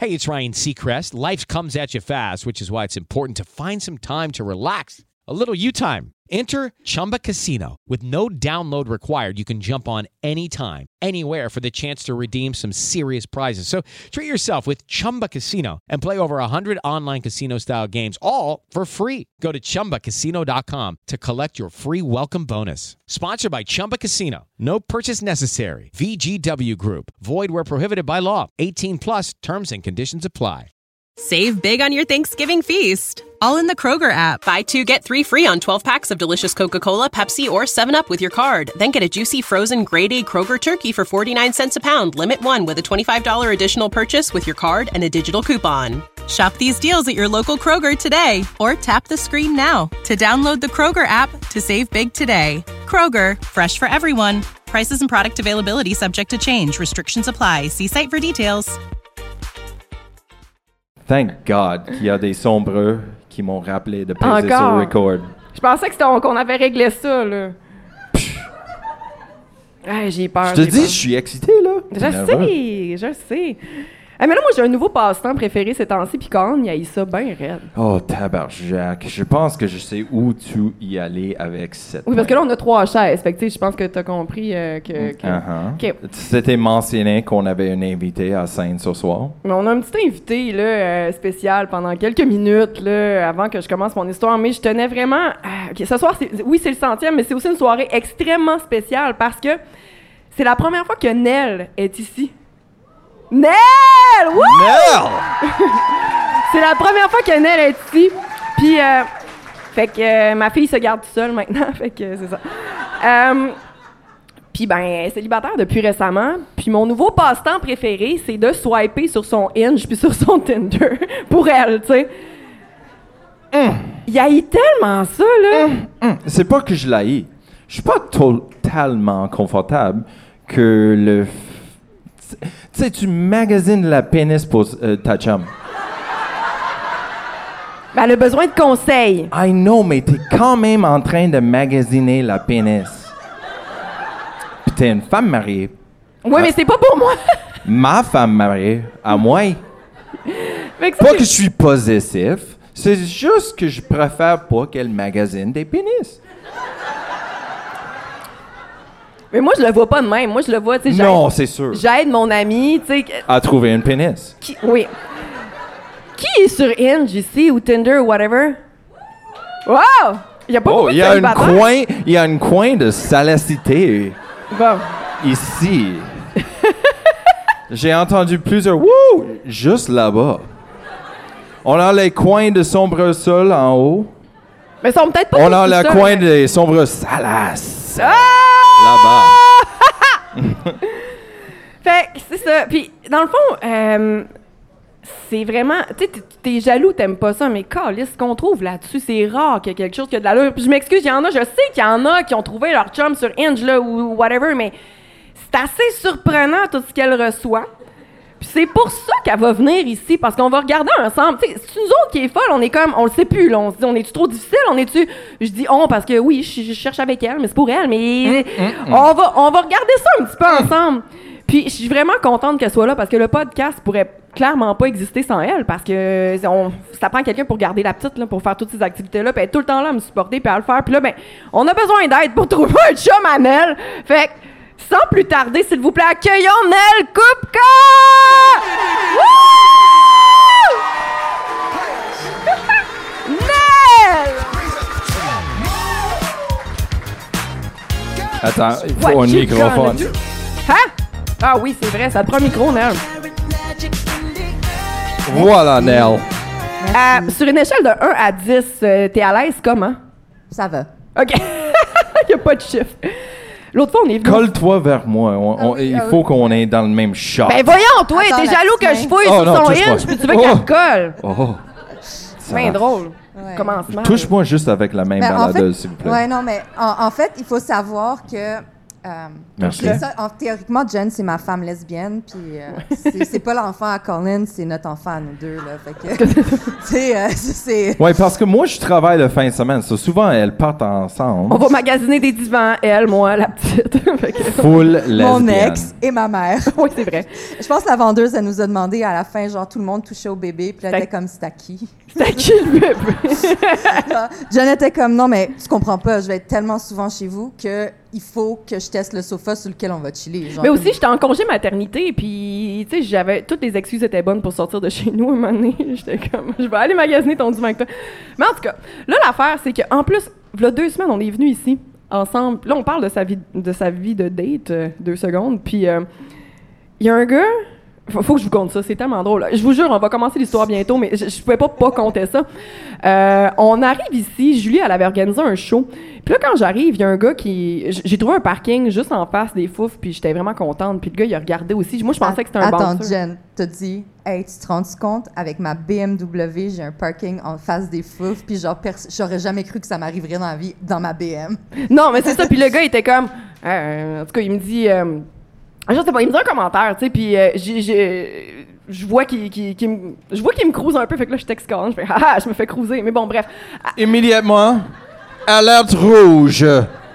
Hey, it's Ryan Seacrest. Life comes at you fast, which is why it's important to find some time to relax. A little you time. Enter Chumba Casino. With no download required, you can jump on anytime, anywhere for the chance to redeem some serious prizes. So treat yourself with Chumba Casino and play over 100 online casino-style games, all for free. Go to ChumbaCasino.com to collect your free welcome bonus. Sponsored by Chumba Casino. No purchase necessary. VGW Group. Void where prohibited by law. 18 plus. Terms and conditions apply. Save big on your Thanksgiving feast, all in the Kroger app. Buy 2, get 3 free on 12 packs of delicious Coca-Cola, Pepsi, or 7-Up with your card. Then get a juicy frozen grade-A Kroger turkey for 49 cents a pound. Limit 1 with a $25 additional purchase with your card and a digital coupon. Shop these deals at your local Kroger today, or tap the screen now to download the Kroger app to save big today. Kroger, fresh for everyone. Prices and product availability subject to change. Restrictions apply. See site for details. Thank God qu'il y a des sombreux qui m'ont rappelé de peser sur record. Je pensais qu'on avait réglé ça, là. Hey, j'ai peur. Je te dis, je suis excité, là. Je sais. Ah, mais là, moi, j'ai un nouveau passe-temps préféré ces temps-ci, puis quand il y a ça bien raide. Oh, tabarjac. Je pense que je sais où tu y allais avec cette... Oui, parce que là, on a 3 chaises. Fait que, je pense que t'as compris que... Okay. C'était mentionné qu'on avait un invité à scène ce soir. Mais on a un petit invité, là, spécial pendant quelques minutes, là, avant que je commence mon histoire. Mais je tenais vraiment... ce soir, c'est le 100e, mais c'est aussi une soirée extrêmement spéciale parce que c'est la première fois que Nell est ici. Nell! Woo! Nell! C'est la première fois que Nell est ici. Puis, fait que ma fille se garde toute seule maintenant. Fait que c'est ça. Puis, ben, elle est célibataire depuis récemment. Puis, mon nouveau passe-temps préféré, c'est de swiper sur son Hinge puis sur son Tinder pour elle, tu sais. Il haït tellement ça, là. C'est pas que je l'haïs. Je suis pas totalement confortable que le... Tu sais, tu magasines la pénis pour ta chum. Ben, elle a besoin de conseils. I know, mais t'es quand même en train de magasiner la pénis. Puis t'es une femme mariée. Oui, mais c'est pas pour moi. Ma femme mariée, à moi. Pas que je suis possessif, c'est juste que je préfère pas qu'elle magasine des pénis. Mais moi, je le vois pas de même. Moi, je le vois, tu sais, non, c'est sûr. J'aide mon ami, tu sais... À trouver une pénis. Oui. Qui est sur Hinge ici, ou Tinder, ou whatever? Wow! Il y a pas beaucoup de célibataires. Il y a un coin de salacité. Bon. Ici. J'ai entendu plusieurs « Wouh! » juste là-bas. On a les coins de sombre sol en haut. Mais ils sont peut-être pas... On a le coin des sombres salaces. Ah! Là-bas. Fait que c'est ça. Puis, dans le fond, c'est vraiment... Tu sais, t'es jaloux, t'aimes pas ça, mais calisse, ce qu'on trouve là-dessus, c'est rare qu'il y ait quelque chose qui a de l'allure. Puis je m'excuse, je sais qu'il y en a qui ont trouvé leur chum sur Hinge, là, ou whatever, mais c'est assez surprenant tout ce qu'elle reçoit. Puis c'est pour ça qu'elle va venir ici, parce qu'on va regarder ensemble. Tu sais, c'est nous autres qui est folle, on est comme, on le sait plus, là. On se dit, on est-tu trop difficile? On est-tu... Je dis on, parce que oui, je cherche avec elle, mais c'est pour elle, mais... On va regarder ça un petit peu ensemble. Puis je suis vraiment contente qu'elle soit là, parce que le podcast pourrait clairement pas exister sans elle, parce que ça prend quelqu'un pour garder la petite, là, pour faire toutes ces activités-là, puis elle est tout le temps là à me supporter, puis à le faire. Puis là, ben, on a besoin d'aide pour trouver un chum à Nell. Fait que, sans plus tarder, s'il vous plaît, accueillons Nell Kupka! Nell! Attends, il faut un microphone. Hein? Ah oui, c'est vrai, ça te prend un micro, Nell. Voilà, Nell. Sur une échelle de 1 à 10, t'es à l'aise comment? Ça va. OK. Il n'y a pas de chiffre. L'autre fois, on est venu... Colle-toi vers moi. Il faut qu'on est dans le même shot. Ben voyons, toi, t'es jaloux que je fouille sur son Hinge, puis tu veux qu'elle colle. C'est bien drôle. Ouais. Commencement. Touche-moi juste avec la même baladeuse, s'il vous plaît. Ouais, non, mais en fait, il faut savoir que Merci. Théoriquement, Jen, c'est ma femme lesbienne, puis c'est pas l'enfant à Colin, c'est notre enfant à nous deux, là. Fait que, c'est... Oui, parce que moi, je travaille le fin de semaine. So, souvent, elles partent ensemble. On va magasiner des divans, elle, moi, la petite. Full lesbienne. Mon ex et ma mère. Oui, c'est vrai. Je pense que la vendeuse, elle nous a demandé à la fin, genre, tout le monde touchait au bébé, puis elle était comme, c'est à qui? C'est à qui le bébé? Jen était comme, non, mais tu comprends pas, je vais être tellement souvent chez vous que il faut que je teste le sofa sur lequel on va chiller. Genre, mais aussi, j'étais en congé maternité, puis, tu sais, j'avais... Toutes les excuses étaient bonnes pour sortir de chez nous, un moment donné. J'étais comme, je vais aller magasiner ton divan avec toi. Mais en tout cas, là, l'affaire, c'est qu'en plus, il y a 2 semaines, on est venus ici, ensemble. Là, on parle de sa vie de date, 2 secondes, puis il y a un gars... Faut que je vous conte ça, c'est tellement drôle. Je vous jure, on va commencer l'histoire bientôt, mais je pouvais pas compter ça. On arrive ici, Julie, elle avait organisé un show. Puis là, quand j'arrive, il y a un gars qui... J'ai trouvé un parking juste en face des Fouf, puis j'étais vraiment contente. Puis le gars, il a regardé aussi. Moi, je pensais que c'était un bouncer. Attends, Jen, t'as dit, hey, tu te rends compte, avec ma BMW, j'ai un parking en face des Fouf, puis genre, j'aurais jamais cru que ça m'arriverait dans la vie, dans ma BM. Non, mais c'est ça. Puis le gars, il était comme... en tout cas, il me dit... je sais pas, il me dit un commentaire, tu sais, puis je vois qu'il me crouse un peu, fait que là, je texte quand je fais « Ah, je me fais cruiser », mais bon, bref. Immédiatement, alerte rouge.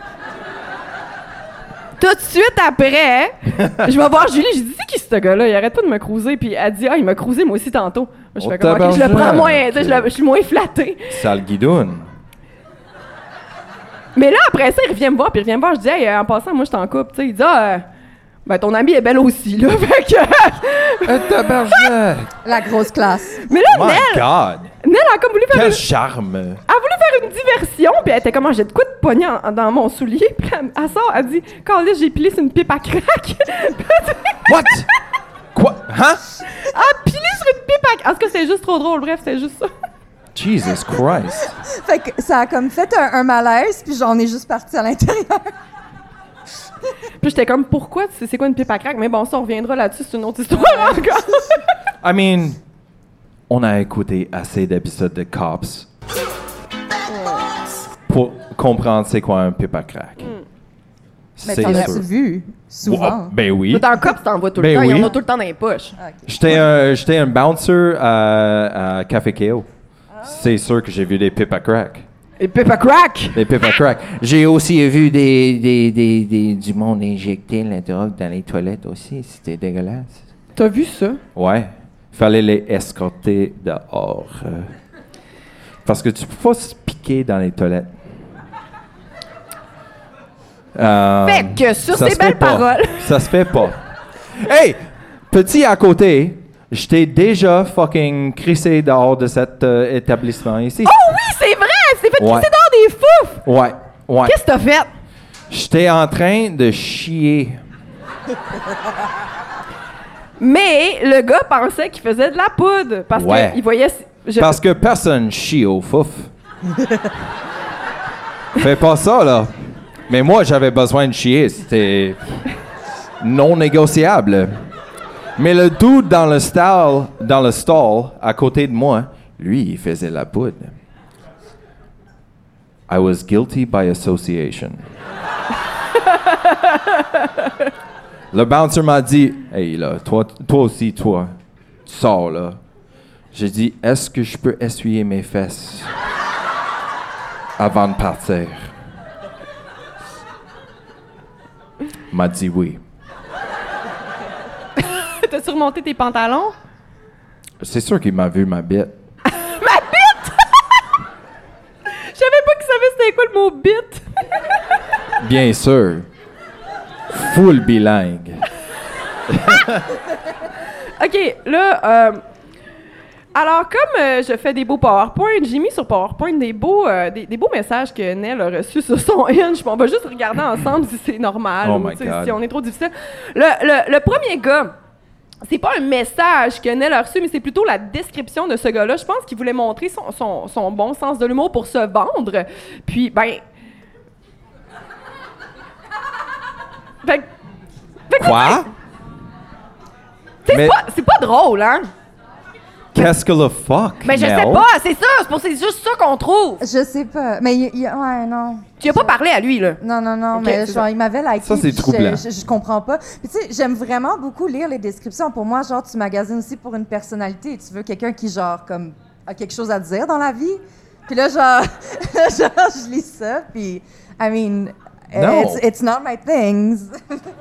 Tout de suite après, je vais voir Julie, je dis « C'est qui ce gars-là? Il arrête pas de me cruiser », puis elle dit « Ah, il m'a cruisé moi aussi tantôt ». Je fais comme « Ok, je le prends moins, tu sais, je suis moins flattée ». Sale guidoune. Mais là, après ça, il revient me voir, puis il revient me voir, je dis « Hey, en passant, moi, je t'en coupe », tu sais, il dit « Ah, ben, ton amie est belle aussi, là. » Fait que... Tabarnak! La grosse classe. Mais là, My God! Nell a comme voulu faire... Quel charme! Elle a voulu faire une diversion, puis elle était comme, j'ai de quoi de pogner dans mon soulier. Puis elle sort, elle dit, Carlis, j'ai pilé sur une pipe à crack. What? Quoi? Hein? Elle a pilé sur une pipe à crack. En tout cas, c'était juste trop drôle. Bref, c'était juste ça. Jesus Christ! Fait que ça a comme fait un malaise, puis j'en ai juste parti à l'intérieur. Puis j'étais comme, pourquoi? C'est quoi une pipe à crack? Mais bon, ça, on reviendra là-dessus, c'est une autre histoire encore. I mean, on a écouté assez d'épisodes de Cops pour comprendre c'est quoi un pipe à crack. Mais t'en as-tu vu souvent? Ben oui. Mais dans le cop, t'en vois tout le Ben temps. oui. Il y en a tout le temps dans les poches. Okay. J'étais un bouncer à Café Keo. C'est sûr que j'ai vu des pipes à crack. Et pipe à crack! Des pipes à crack. J'ai aussi vu du monde injecter la drogue dans les toilettes aussi. C'était dégueulasse. T'as vu ça? Ouais. Fallait les escorter dehors. Parce que tu peux pas se piquer dans les toilettes. Fait que sur ça ces se fait belles pas. paroles... Ça se fait pas. Hey! Petit à côté, je t'ai déjà fucking crissé dehors de cet établissement ici. Oh oui, c'est vrai! C'est fait Ouais. crisser dans des fouf! Ouais. Qu'est-ce que t'as fait? J'étais en train de chier. Mais le gars pensait qu'il faisait de la poudre. Parce Ouais. qu'il voyait... Parce que personne chie au fouf. Fais pas ça, là. Mais moi, j'avais besoin de chier. C'était non négociable. Mais le dude dans le stall, à côté de moi, lui, il faisait la poudre. I was guilty by association. Le bouncer m'a dit, « Hey, là, toi aussi, tu sors, là. » J'ai dit, « Est-ce que je peux essuyer mes fesses avant de partir? » Il m'a dit oui. T'as surmonté tes pantalons? C'est sûr qu'il m'a vu ma bite. Ma bite! Je savais pas qu'il savait c'était quoi le mot bite. Bien sûr. Full bilingue. OK, là, alors, comme je fais des beaux PowerPoint, j'ai mis sur PowerPoint des beaux messages que Nell a reçus sur son Hinge. On va juste regarder ensemble si c'est normal Oh ou my God. si on est trop difficile. Le premier gars, c'est pas un message que Nell a reçu, mais c'est plutôt la description de ce gars-là. Je pense qu'il voulait montrer son bon sens de l'humour pour se vendre. Puis, ben... Fait Quoi? c'est pas drôle, hein? Qu'est-ce que le fuck? Ben, je sais Mel? pas, c'est ça. C'est juste ça qu'on trouve. Je sais pas. Mais ouais, non. Tu as pas parlé à lui, là. Non, Ok, mais c'est genre, ça. il m'avait liké. Ça, c'est puis troublant. Je comprends pas. Puis tu sais, j'aime vraiment beaucoup lire les descriptions. Pour moi, genre, tu magasines aussi pour une personnalité. Tu veux quelqu'un qui, genre, comme, a quelque chose à dire dans la vie. Puis là, genre, je lis ça, puis, I mean, No. it's not my things.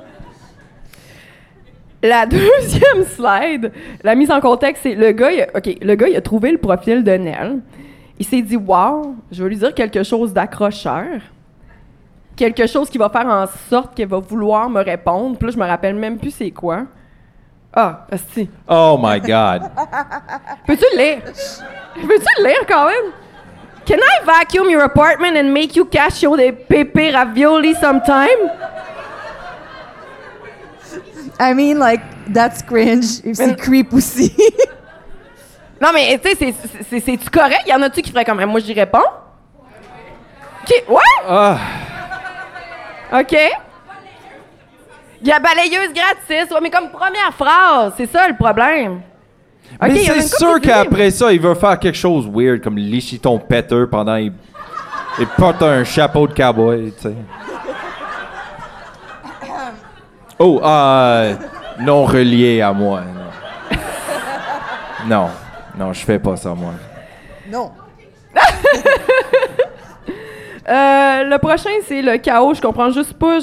La deuxième slide, la mise en contexte, c'est le gars, il a trouvé le profil de Nell. Il s'est dit, wow, je vais lui dire quelque chose d'accrocheur. Quelque chose qui va faire en sorte qu'elle va vouloir me répondre. Puis là, je me rappelle même plus c'est quoi. Ah, asti. Oh my God. Peux-tu le lire? Peux-tu le lire quand même? Can I vacuum your apartment and make you casio des pépé ravioli sometime? I mean, like, that's cringe. Et c'est creep aussi. Non, mais tu sais, c'est-tu correct? Y en a-tu qui feraient comme moi, j'y réponds? OK, ouais? Ah. OK. Il y a balayeuse gratis. Ouais, mais comme première phrase, c'est ça le problème. OK, Mais il y en a c'est une couple sûr qui dit- qu'après ça, il veut faire quelque chose weird, comme licher ton péteur pendant il porte un chapeau de cowboy, tu sais. Oh, non relié à moi. Non. Non, je fais pas ça, moi. Non. Le prochain, c'est le chaos. Je comprends juste pas.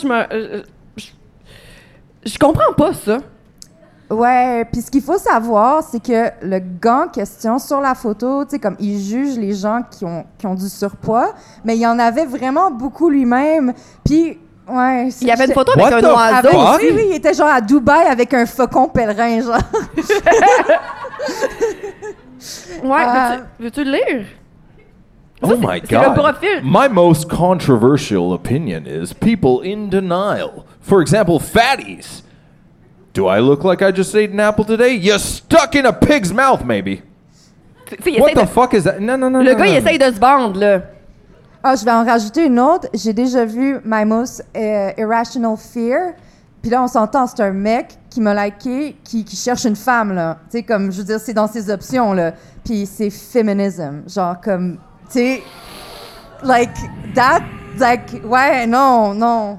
Je comprends pas ça. Ouais, puis ce qu'il faut savoir, c'est que le gars en question sur la photo, tu sais, comme il juge les gens qui ont du surpoids, mais il y en avait vraiment beaucoup lui-même. Puis, ouais. Il y avait une photo What avec the un oiseau. fuck? Oui, il était genre à Dubaï avec un faucon pèlerin, genre. Ouais, veux-tu le lire? Oh Ça, my c'est le God. profil. My most controversial opinion is people in denial. For example, fatties. Do I look like I just ate an apple today? You're stuck in a pig's mouth, maybe. Tu sais, il What essaie the fuck is that? Non. Le gars, il essaye de se vendre, là. Ah, je vais en rajouter une autre. J'ai déjà vu My Most Irrational Fear. Puis là, on s'entend, c'est un mec qui m'a liké, qui cherche une femme, là. Tu sais, comme, je veux dire, c'est dans ses options, là. Puis c'est féminisme. Genre, comme, tu sais, like, ouais, non.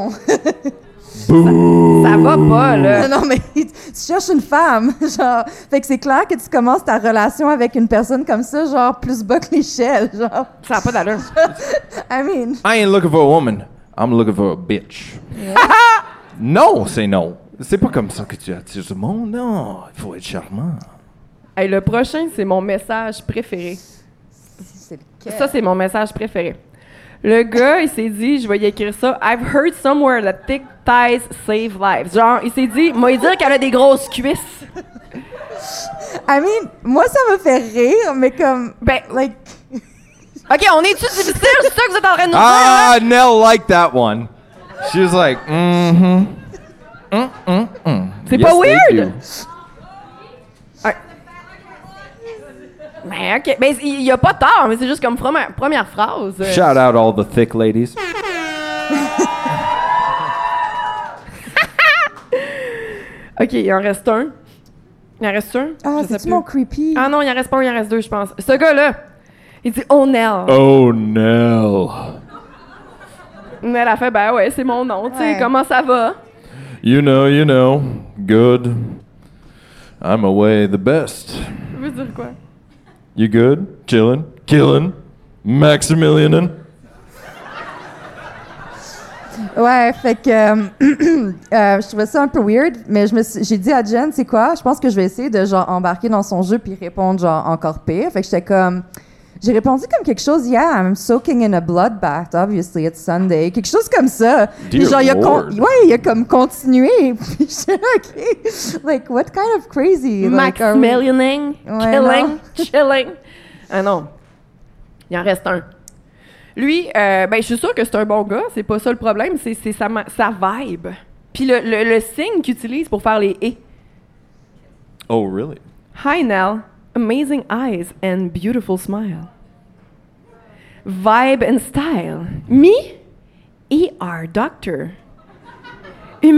Ça va pas, là. Non, mais tu cherches une femme, genre. Fait que c'est clair que tu commences ta relation avec une personne comme ça, genre, plus bas que l'échelle, genre. Ça n'a pas d'allure. I mean... I ain't looking for a woman. I'm looking for a bitch. Non, c'est non. C'est pas comme ça que tu attires le monde. Non, il faut être charmant. Hey, le prochain, c'est mon message préféré. C'est lequel? Ça, c'est mon message préféré. Le gars, il s'est dit, je vais y écrire ça. I've heard somewhere that thick thighs save lives. Genre, il s'est dit, moi, il dire qu'elle a des grosses cuisses. I mean, moi, ça me fait rire, mais comme... Ben, like... OK, on est-tu difficile? C'est ça que vous êtes en train de nous dire, Ah, Nell liked that one. She was like, C'est Yes, pas they weird? do. Ouais. Ben, OK. Ben, il y a pas tort, mais c'est juste comme première phrase. Shout out all the thick ladies. OK, il en reste un. Il en reste un? Ah, Je sais c'est-tu plus. mon creepy? Ah non, il en reste pas un, il en reste deux, je pense. Ce gars-là, il dit « Oh, Nell Oh, Nell. ». Nell a fait « Ben ouais, c'est mon nom, tu sais, Ouais. comment ça va? You know. Good. I'm away the best. » Ça veut dire quoi? You good? Chillin'? Killin'? Maximilianin'? Ouais, fait que je trouvais ça un peu weird, mais j'ai dit à Jen, c'est quoi? Je pense que je vais essayer de genre embarquer dans son jeu puis répondre genre encore pire. Fait que j'étais comme, j'ai répondu comme quelque chose, yeah, I'm soaking in a bloodbath, obviously it's Sunday, quelque chose comme ça. Puis Dear genre Lord. il a comme continué. Puis j'étais là, ok, like what kind of crazy? Like, are we- Maximilianing, Ouais, killing, non. chilling. Ah non, il en reste un. Lui, ben je suis sûre que c'est un bon gars, c'est pas ça le problème, c'est sa vibe. Puis le signe qu'il utilise pour faire les « et ». Oh, really? Hi Nell, amazing eyes and beautiful smile. Vibe and style. Me, ER doctor.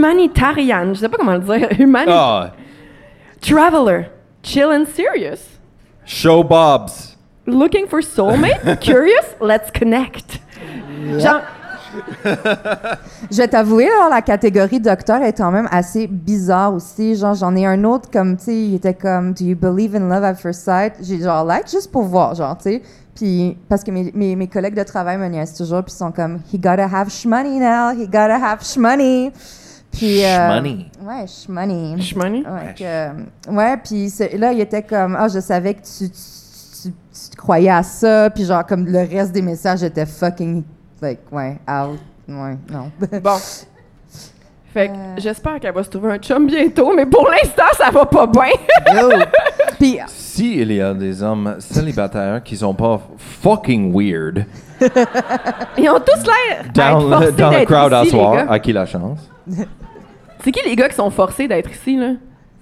Humanitarian, je sais pas comment le dire. Ah, Traveler, chill and serious. Show Bobs. Looking for soulmate? Curious? Let's connect. Genre, Je vais t'avouer, là, la catégorie docteur est quand même assez bizarre aussi. Genre, j'en ai un autre comme, tu sais, il était comme, Do you believe in love at first sight? J'ai genre like juste pour voir, genre, tu sais. Puis, parce que mes collègues de travail me niaisent toujours, puis ils sont comme, he gotta have shmoney now, he gotta have shmoney. Puis, Shmoney. Ouais, shmoney. Shmoney? Ouais, puis là, il était comme, je savais que tu croyais à ça, puis genre, comme le reste des messages était fucking, like, out. Ouais, non. Bon. Fait que j'espère qu'elle va se trouver un chum bientôt, mais pour l'instant, ça va pas bien. Puis, Si il y a des hommes célibataires qui sont pas fucking weird Ils ont tous l'air dans d'être forcés le d'être crowd à ici, les soir, gars. à qui la chance? C'est qui les gars qui sont forcés d'être ici, là?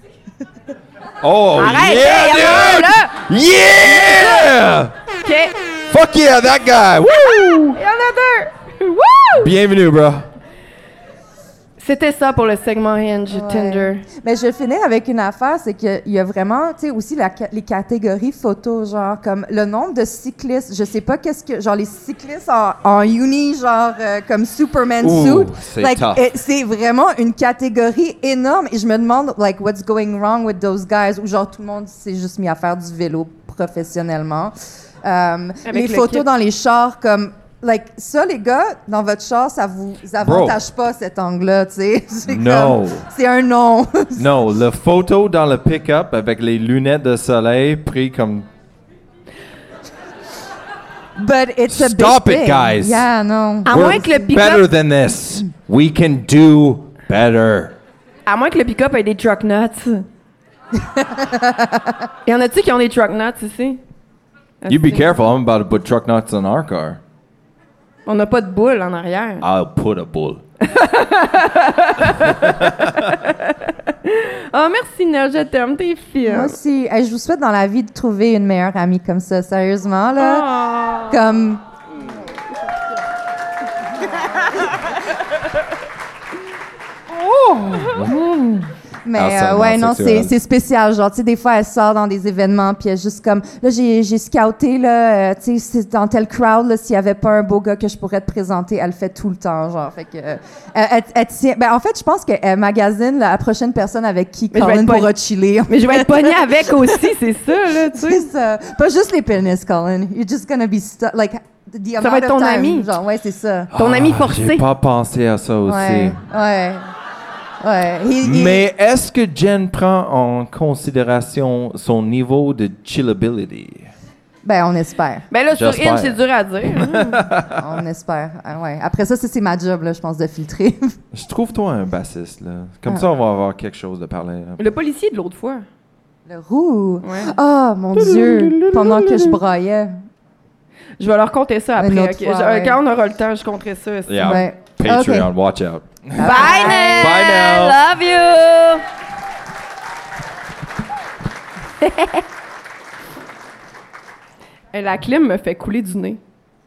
Oh, Arrête, yeah, il y en a un, dude! là! Yeah! OK. Fuck yeah, that guy! Woo! Il y en a 2! Woo! Bienvenue, bro. C'était ça pour le segment Hinge Tinder. mais je vais finir avec une affaire, c'est qu'il y a vraiment, tu sais, aussi les catégories photos, genre, comme le nombre de cyclistes, je sais pas qu'est-ce que, genre, les cyclistes en uni, genre, comme Superman Ouh, suit. c'est Like, tough. c'est vraiment une catégorie énorme et je me demande, like, what's going wrong with those guys, où genre, tout le monde s'est juste mis à faire du vélo professionnellement. Les le photos kit. dans les chars, comme, like, ça, les gars, dans votre char, ça vous avantage pas, cet angle-là, tu sais. C'est No. comme- C'est un non. Non, la photo dans le pick-up avec les lunettes de soleil pris comme... But it's a Stop big it, thing. guys. Yeah, non. À moins que le better pick-up... than this. We can do better. À moins que le pick-up ait des truck nuts. Y en a-tu qui ont des truck nuts ici? You be careful, I'm about to put truck nuts in our car. On n'a pas de boule en arrière. I'll put a bull. Oh, merci, Nel, je t'aime, t'es Moi fine. aussi. Hey, je vous souhaite dans la vie de trouver une meilleure amie comme ça, sérieusement, là. Oh. Comme... Mais Harcèlement ouais, non, sexuel. c'est spécial. Genre, tu sais, des fois, elle sort dans des événements, puis elle est juste comme... Là, j'ai scouté, là, tu sais, c'est dans tel crowd, là, s'il y avait pas un beau gars que je pourrais te présenter, elle le fait tout le temps, genre. Fait que... elle tient... Ben, en fait, je pense qu'elle magasine la prochaine personne avec qui Mais je vais Colin être pourra chiller. Mais je vais être pognée avec aussi, c'est ça, là, tu C'est sais. ça. Pas juste les pénis, Colin. You're just gonna be stuck. Like, the amount va être of ton time. ami. Genre, ouais, c'est ça. Ton ami J'ai forcé. pas pensé à ça aussi. Ouais. Ouais. Ouais. Mais est-ce que Jen prend en considération son niveau de chillability? Ben, on espère. Ben là, sur J'espère. Hinge, c'est dur à dire. On espère. Ah, ouais. Après ça, c'est ma job, là, je pense, de filtrer. Je trouve toi un bassiste, là. Comme ça, on va avoir quelque chose de parler. Le policier de l'autre fois. Le roux. Ouais. Oh, mon Dieu. Pendant que je braillais. Je vais leur compter ça Une après. autre ok? fois, ouais. Quand on aura le temps, je compterai ça. aussi. Yeah. Ouais. Patreon, Ok. watch out. Bye, Nel! Bye, Nel! Love you! Et la clim me fait couler du nez.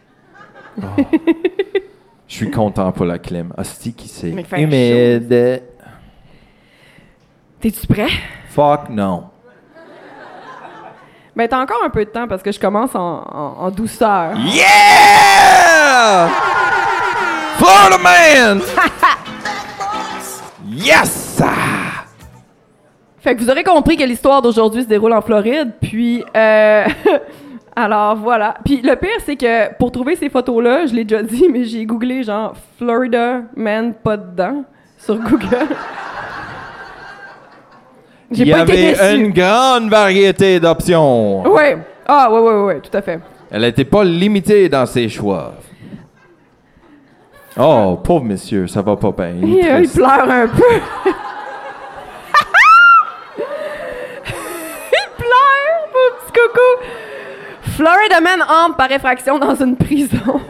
Je suis content pour la clim. Hostie qui c'est Mais il fait humide. T'es-tu prêt? Fuck non. Ben, t'as encore un peu de temps parce que je commence en douceur. Yeah! Florida man! Yes! Fait que vous aurez compris que l'histoire d'aujourd'hui se déroule en Floride, puis alors voilà. Puis le pire, c'est que pour trouver ces photos-là, je l'ai déjà dit, mais j'ai googlé genre Florida man pas dedans sur Google. J'ai Il y pas été avait déçue. une grande variété d'options. Ouais. Ah ouais, tout à fait. Elle n'était pas limitée dans ses choix. Oh, pauvre monsieur, ça va pas bien. Il est Il triste. pleure un peu. Il pleure, mon petit coco. Florida man entre par effraction dans une prison.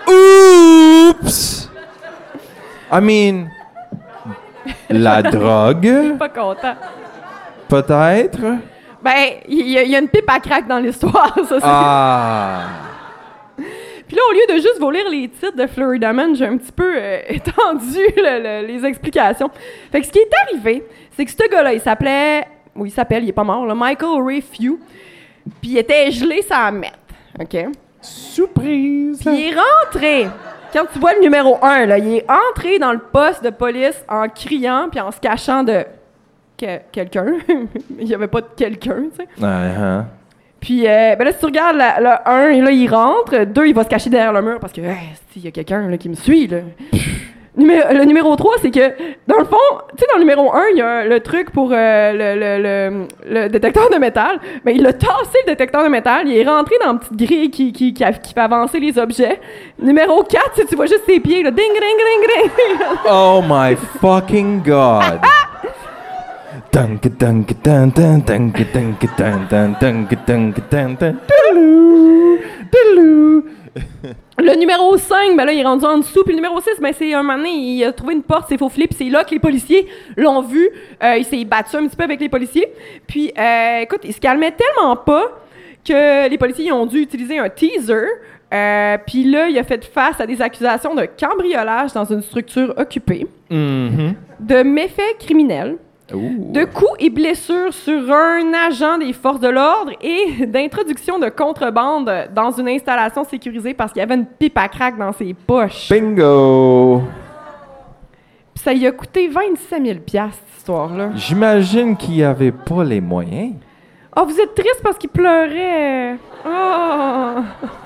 Oups! I mean, la drogue, Pas content. peut-être? Ben, il y a une pipe à crack dans l'histoire, ça c'est. Ah! Puis là, au lieu de juste vous lire les titres de Florida Man, j'ai un petit peu étendu les explications. Fait que ce qui est arrivé, c'est que ce gars-là, il s'appelle, il est pas mort, là, Michael Ray Few. Puis il était gelé sans mettre. OK? Surprise! Puis il est rentré. Quand tu vois le numéro 1, là, il est entré dans le poste de police en criant puis en se cachant de quelqu'un. Il n'y avait pas de quelqu'un, tu sais. Uh-huh. Puis ben là, si tu regardes le 1, là, il rentre. 2, il va se cacher derrière le mur parce que, il y a quelqu'un là, qui me suit, là. Le numéro 3, c'est que, dans le fond, tu sais, dans le numéro 1, il y a le truc pour le détecteur de métal. Mais il a tassé le détecteur de métal. Il est rentré dans une petite grille qui fait avancer les objets. Numéro 4, tu vois juste ses pieds, là. Ding, ding, ding, ding. Oh my fucking God! Dunk, dunk, dun, dun, dunk, dunk, dun, dun, dunk, dunk, dun, dun. Doulou, doulou. Le numéro 5, ben là, il est rendu en dessous. Puis le numéro 6, ben c'est un moment donné, il a trouvé une porte, s'est faufilé, puis c'est là que les policiers l'ont vu. Il s'est battu un petit peu avec les policiers. Puis, écoute, il se calmait tellement pas que les policiers ont dû utiliser un teaser. Puis là, il a fait face à des accusations de cambriolage dans une structure occupée, de méfaits criminels, de coups et blessures sur un agent des forces de l'ordre et d'introduction de contrebande dans une installation sécurisée parce qu'il y avait une pipe à crack dans ses poches. Bingo! Puis ça lui a coûté 27 000 $, cette histoire-là. J'imagine qu'il n'y avait pas les moyens. Oh, vous êtes triste parce qu'il pleurait. Oh!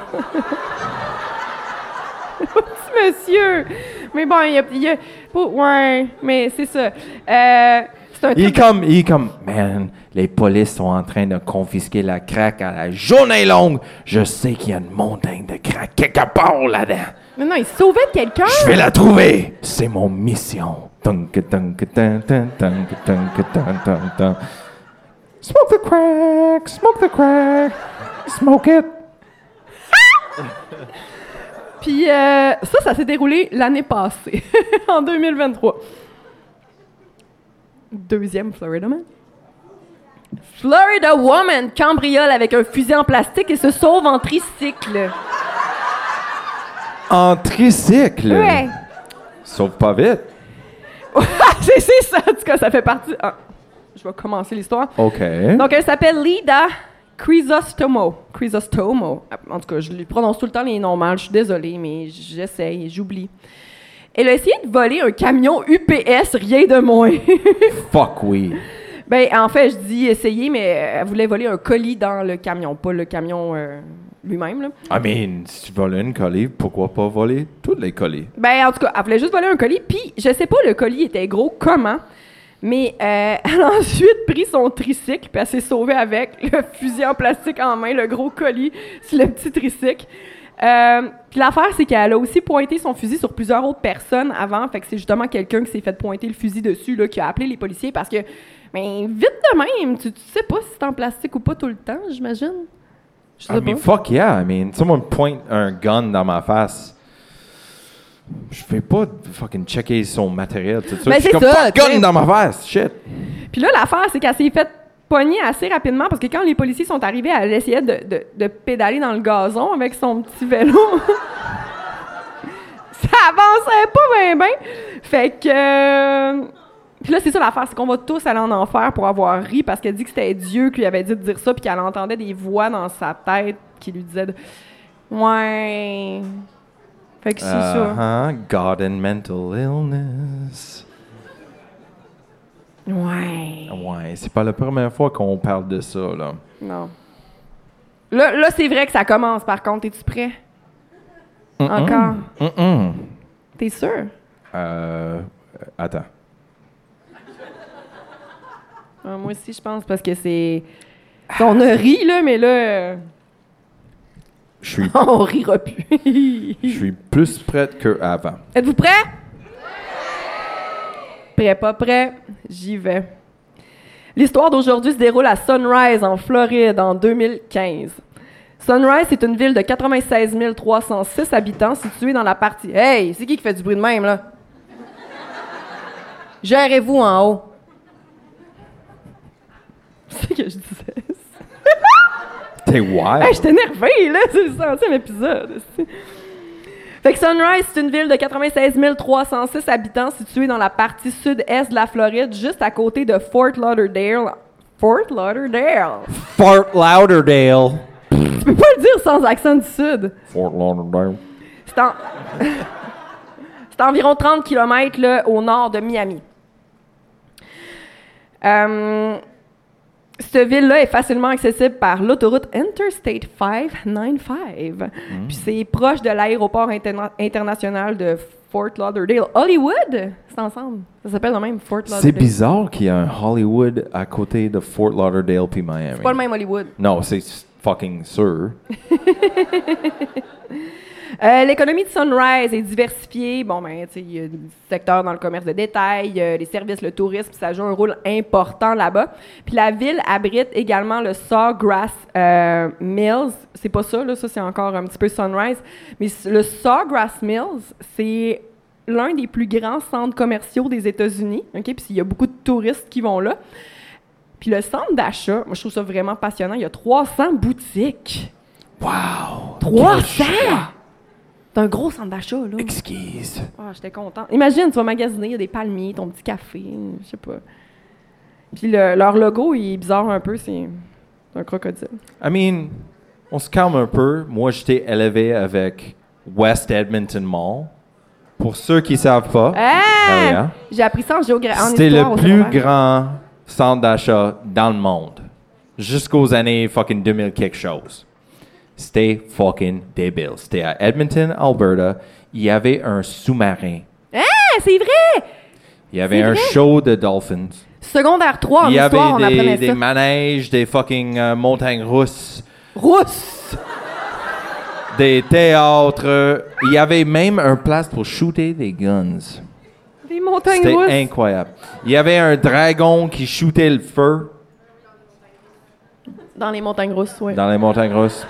Petit monsieur! Mais bon, il y a... Ouais, mais c'est ça. Il est comme, man, les polices sont en train de confisquer la crack à la journée longue. Je sais qu'il y a une montagne de crack quelque part là-dedans. Mais non, il sauvait de quelqu'un. Je vais la trouver. C'est mon mission. Tunk, tunk, tunk, tunk, tunk, tunk, tunk, tunk, tunk. Smoke the crack, smoke the crack, smoke it. Puis ça s'est déroulé l'année passée, en 2023. Deuxième Florida Man. Florida woman cambriole avec un fusil en plastique et se sauve en tricycle. En tricycle? Ouais. Sauve pas vite. c'est ça, en tout cas, ça fait partie... Ah, je vais commencer l'histoire. OK. Donc, elle s'appelle Lida Chrysostomo. En tout cas, je lui prononce tout le temps les noms mal. Je suis désolée, mais j'essaye, j'oublie. Elle a essayé de voler un camion UPS, rien de moins. Fuck oui. Ben, en fait, je dis essayer, mais elle voulait voler un colis dans le camion, pas le camion lui-même, là. I mean, si tu voles une colis, pourquoi pas voler tous les colis? Ben, en tout cas, elle voulait juste voler un colis, puis je sais pas le colis était gros comment, mais elle a ensuite pris son tricycle, puis elle s'est sauvée avec le fusil en plastique en main, le gros colis sur le petit tricycle. Puis l'affaire, c'est qu'elle a aussi pointé son fusil sur plusieurs autres personnes avant. Fait que c'est justement quelqu'un qui s'est fait pointer le fusil dessus, là, qui a appelé les policiers parce que, ben, vite de même, tu sais pas si c'est en plastique ou pas tout le temps, j'imagine. Je sais pas. Fuck yeah. I mean, someone pointe un gun dans ma face. Je vais pas fucking checker son matériel, tout ça. Ben, je suis c'est comme, ça, fuck, gun dans ma face, shit. Puis là, l'affaire, c'est qu'elle s'est fait pogner assez rapidement parce que quand les policiers sont arrivés, elle essayait de pédaler dans le gazon avec son petit vélo. Ça avançait pas bien. Fait que... Puis là, c'est ça l'affaire, c'est qu'on va tous aller en enfer pour avoir ri parce qu'elle dit que c'était Dieu qui lui avait dit de dire ça puis qu'elle entendait des voix dans sa tête qui lui disaient Ouais... Fait que c'est ça. God and mental illness. Ouais, c'est pas la première fois qu'on parle de ça, là. Non. Là, c'est vrai que ça commence, par contre. Es-tu prêt? Encore? T'es sûr? Attends. Moi aussi, je pense, parce que c'est... On a ri, là, mais là... On rira plus. Je suis plus prête qu'avant. Êtes-vous prêts? Prêt, pas prêt? J'y vais. L'histoire d'aujourd'hui se déroule à Sunrise, en Floride, en 2015. Sunrise, c'est une ville de 96 306 habitants située dans la partie... Hey, c'est qui fait du bruit de même, là? Gérez-vous en haut. C'est ce que je disais. T'es wild. Hey, je suis énervée, là, c'est le 100e épisode. Fait que Sunrise, c'est une ville de 96 306 habitants située dans la partie sud-est de la Floride, juste à côté de Fort Fort Lauderdale. Fort Lauderdale. Tu peux pas le dire sans accent du Sud. Fort Lauderdale. C'est en- c'est environ 30 km là, au nord de Miami. Cette ville-là est facilement accessible par l'autoroute Interstate 595. Puis c'est proche de l'aéroport international de Fort Lauderdale. Hollywood, c'est ensemble. Ça s'appelle le même Fort Lauderdale. C'est bizarre qu'il y ait un Hollywood à côté de Fort Lauderdale puis Miami. C'est pas le même Hollywood. Non, c'est fucking sûr. L'économie de Sunrise est diversifiée. Bon, ben, tu sais, il y a du secteur dans le commerce de détail, les services, le tourisme, ça joue un rôle important là-bas. Puis la ville abrite également le Sawgrass Mills. C'est pas ça, là, ça c'est encore un petit peu Sunrise. Mais le Sawgrass Mills, c'est l'un des plus grands centres commerciaux des États-Unis. OK? Puis il y a beaucoup de touristes qui vont là. Puis le centre d'achat, moi je trouve ça vraiment passionnant. Il y a 300 boutiques. Wow! 300! C'est un gros centre d'achat, là. Excuse. Ah, j'étais contente. Imagine, tu vas magasiner, il y a des palmiers, ton petit café, je sais pas. Puis leur logo, il est bizarre un peu, c'est un crocodile. I mean, on se calme un peu. Moi, j'étais élevé avec West Edmonton Mall. Pour ceux qui savent pas, Ah! yeah. J'ai appris ça en géographie. C'était le plus grand centre d'achat dans le monde. Jusqu'aux années fucking 2000 quelque chose. C'était fucking débile. C'était à Edmonton, Alberta. Il y avait un sous-marin. Ah, c'est vrai! Il y avait C'est un vrai? show de dolphins. Secondaire 3, en Il y histoire, on avait apprenait des ça. manèges, des fucking montagnes russes, Rousse! des théâtres. Il y avait même un place pour shooter des guns. Des montagnes C'était rousses. incroyable. Il y avait un dragon qui shootait le feu Dans les montagnes rousses, oui. dans les montagnes russes.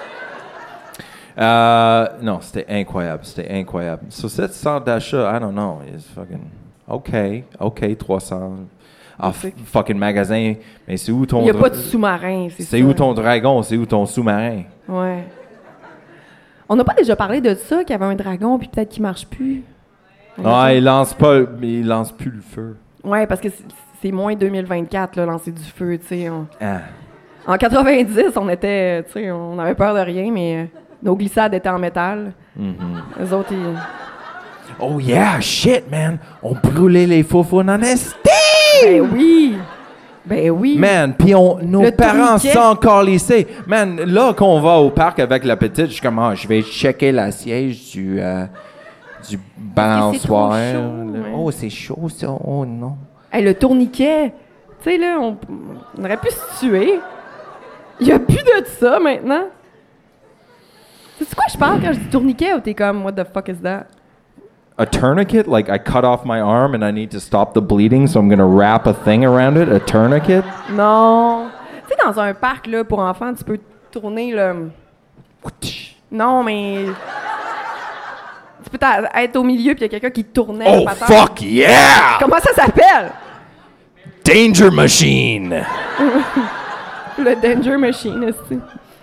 Non, c'était incroyable. C'était incroyable. Sur cette centre d'achat, I don't know. It's fucking... OK, 300. Ah, fucking magasin. Mais c'est où ton... Il n'y a pas de sous-marin, c'est ça. C'est où ton dragon? C'est où ton sous-marin? Ouais. On n'a pas déjà parlé de ça, qu'il y avait un dragon, puis peut-être qu'il marche plus. Ah, il lance plus le feu. Ouais, parce que c'est moins 2024, là, lancer du feu, tu sais. Ah. En 90, on était, tu sais, on avait peur de rien, mais nos glissades étaient en métal. Les autres, ils... Oh yeah, shit, man! On brûlait les faux en esti! Ben oui! Ben oui! Man, puis nos Le parents tourniquet. sont encore lycées. Man, là qu'on va au parc avec la petite, je suis comme, je vais checker la siège du balançoire. c'est trop chaud, Là. ouais. Oh, c'est chaud ça. Oh non. Hey, le tourniquet! Tu sais, là, on aurait pu se tuer. Il n'y a plus de ça, maintenant. C'est quoi je parle quand je dis tourniquet ou t'es comme, what the fuck is that? A tourniquet, like I cut off my arm and I need to stop the bleeding, so I'm gonna wrap a thing around it. A tourniquet. Non. Tu sais, dans un parc, là, pour enfants, tu peux tourner, là... Non, mais... Tu peux être au milieu puis il y a quelqu'un qui tournait Oh le patin. fuck yeah! Comment ça s'appelle? Danger machine. Le Danger Machine, aussi.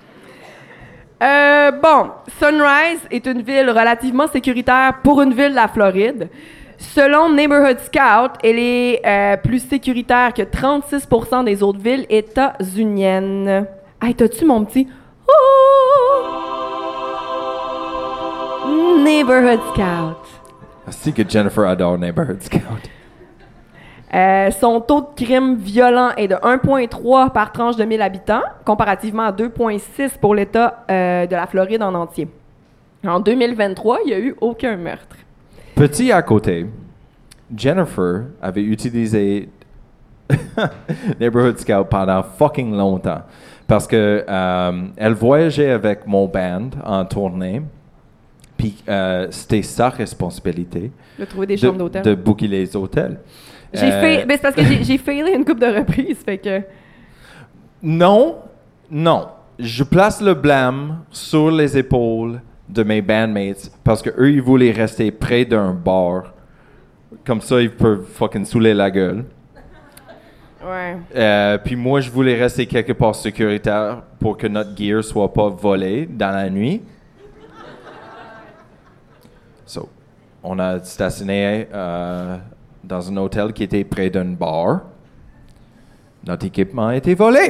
Bon, Sunrise est une ville relativement sécuritaire pour une ville de la Floride. Selon Neighborhood Scout, elle est plus sécuritaire que 36% des autres villes états-uniennes. Hey, t'as-tu mon petit... Oh! Neighborhood Scout. I see que Jennifer adore Neighborhood Scout. Son taux de crime violent est de 1,3 par tranche de 1000 habitants, comparativement à 2,6 pour l'État de la Floride en entier. En 2023, il n'y a eu aucun meurtre. Petit à côté, Jennifer avait utilisé Neighborhood Scout pendant fucking longtemps parce que elle voyageait avec mon band en tournée, puis c'était sa responsabilité De trouver des chambres d'hôtel. de booker les hôtels. Mais c'est parce que j'ai failé une couple de reprises, fait que... Non. Je place le blâme sur les épaules de mes bandmates parce que eux ils voulaient rester près d'un bar. Comme ça, ils peuvent fucking saouler la gueule. Ouais. Puis moi, je voulais rester quelque part sécuritaire pour que notre gear soit pas volé dans la nuit. So, on a stationné dans un hôtel qui était près d'un bar. Notre équipement a été volé.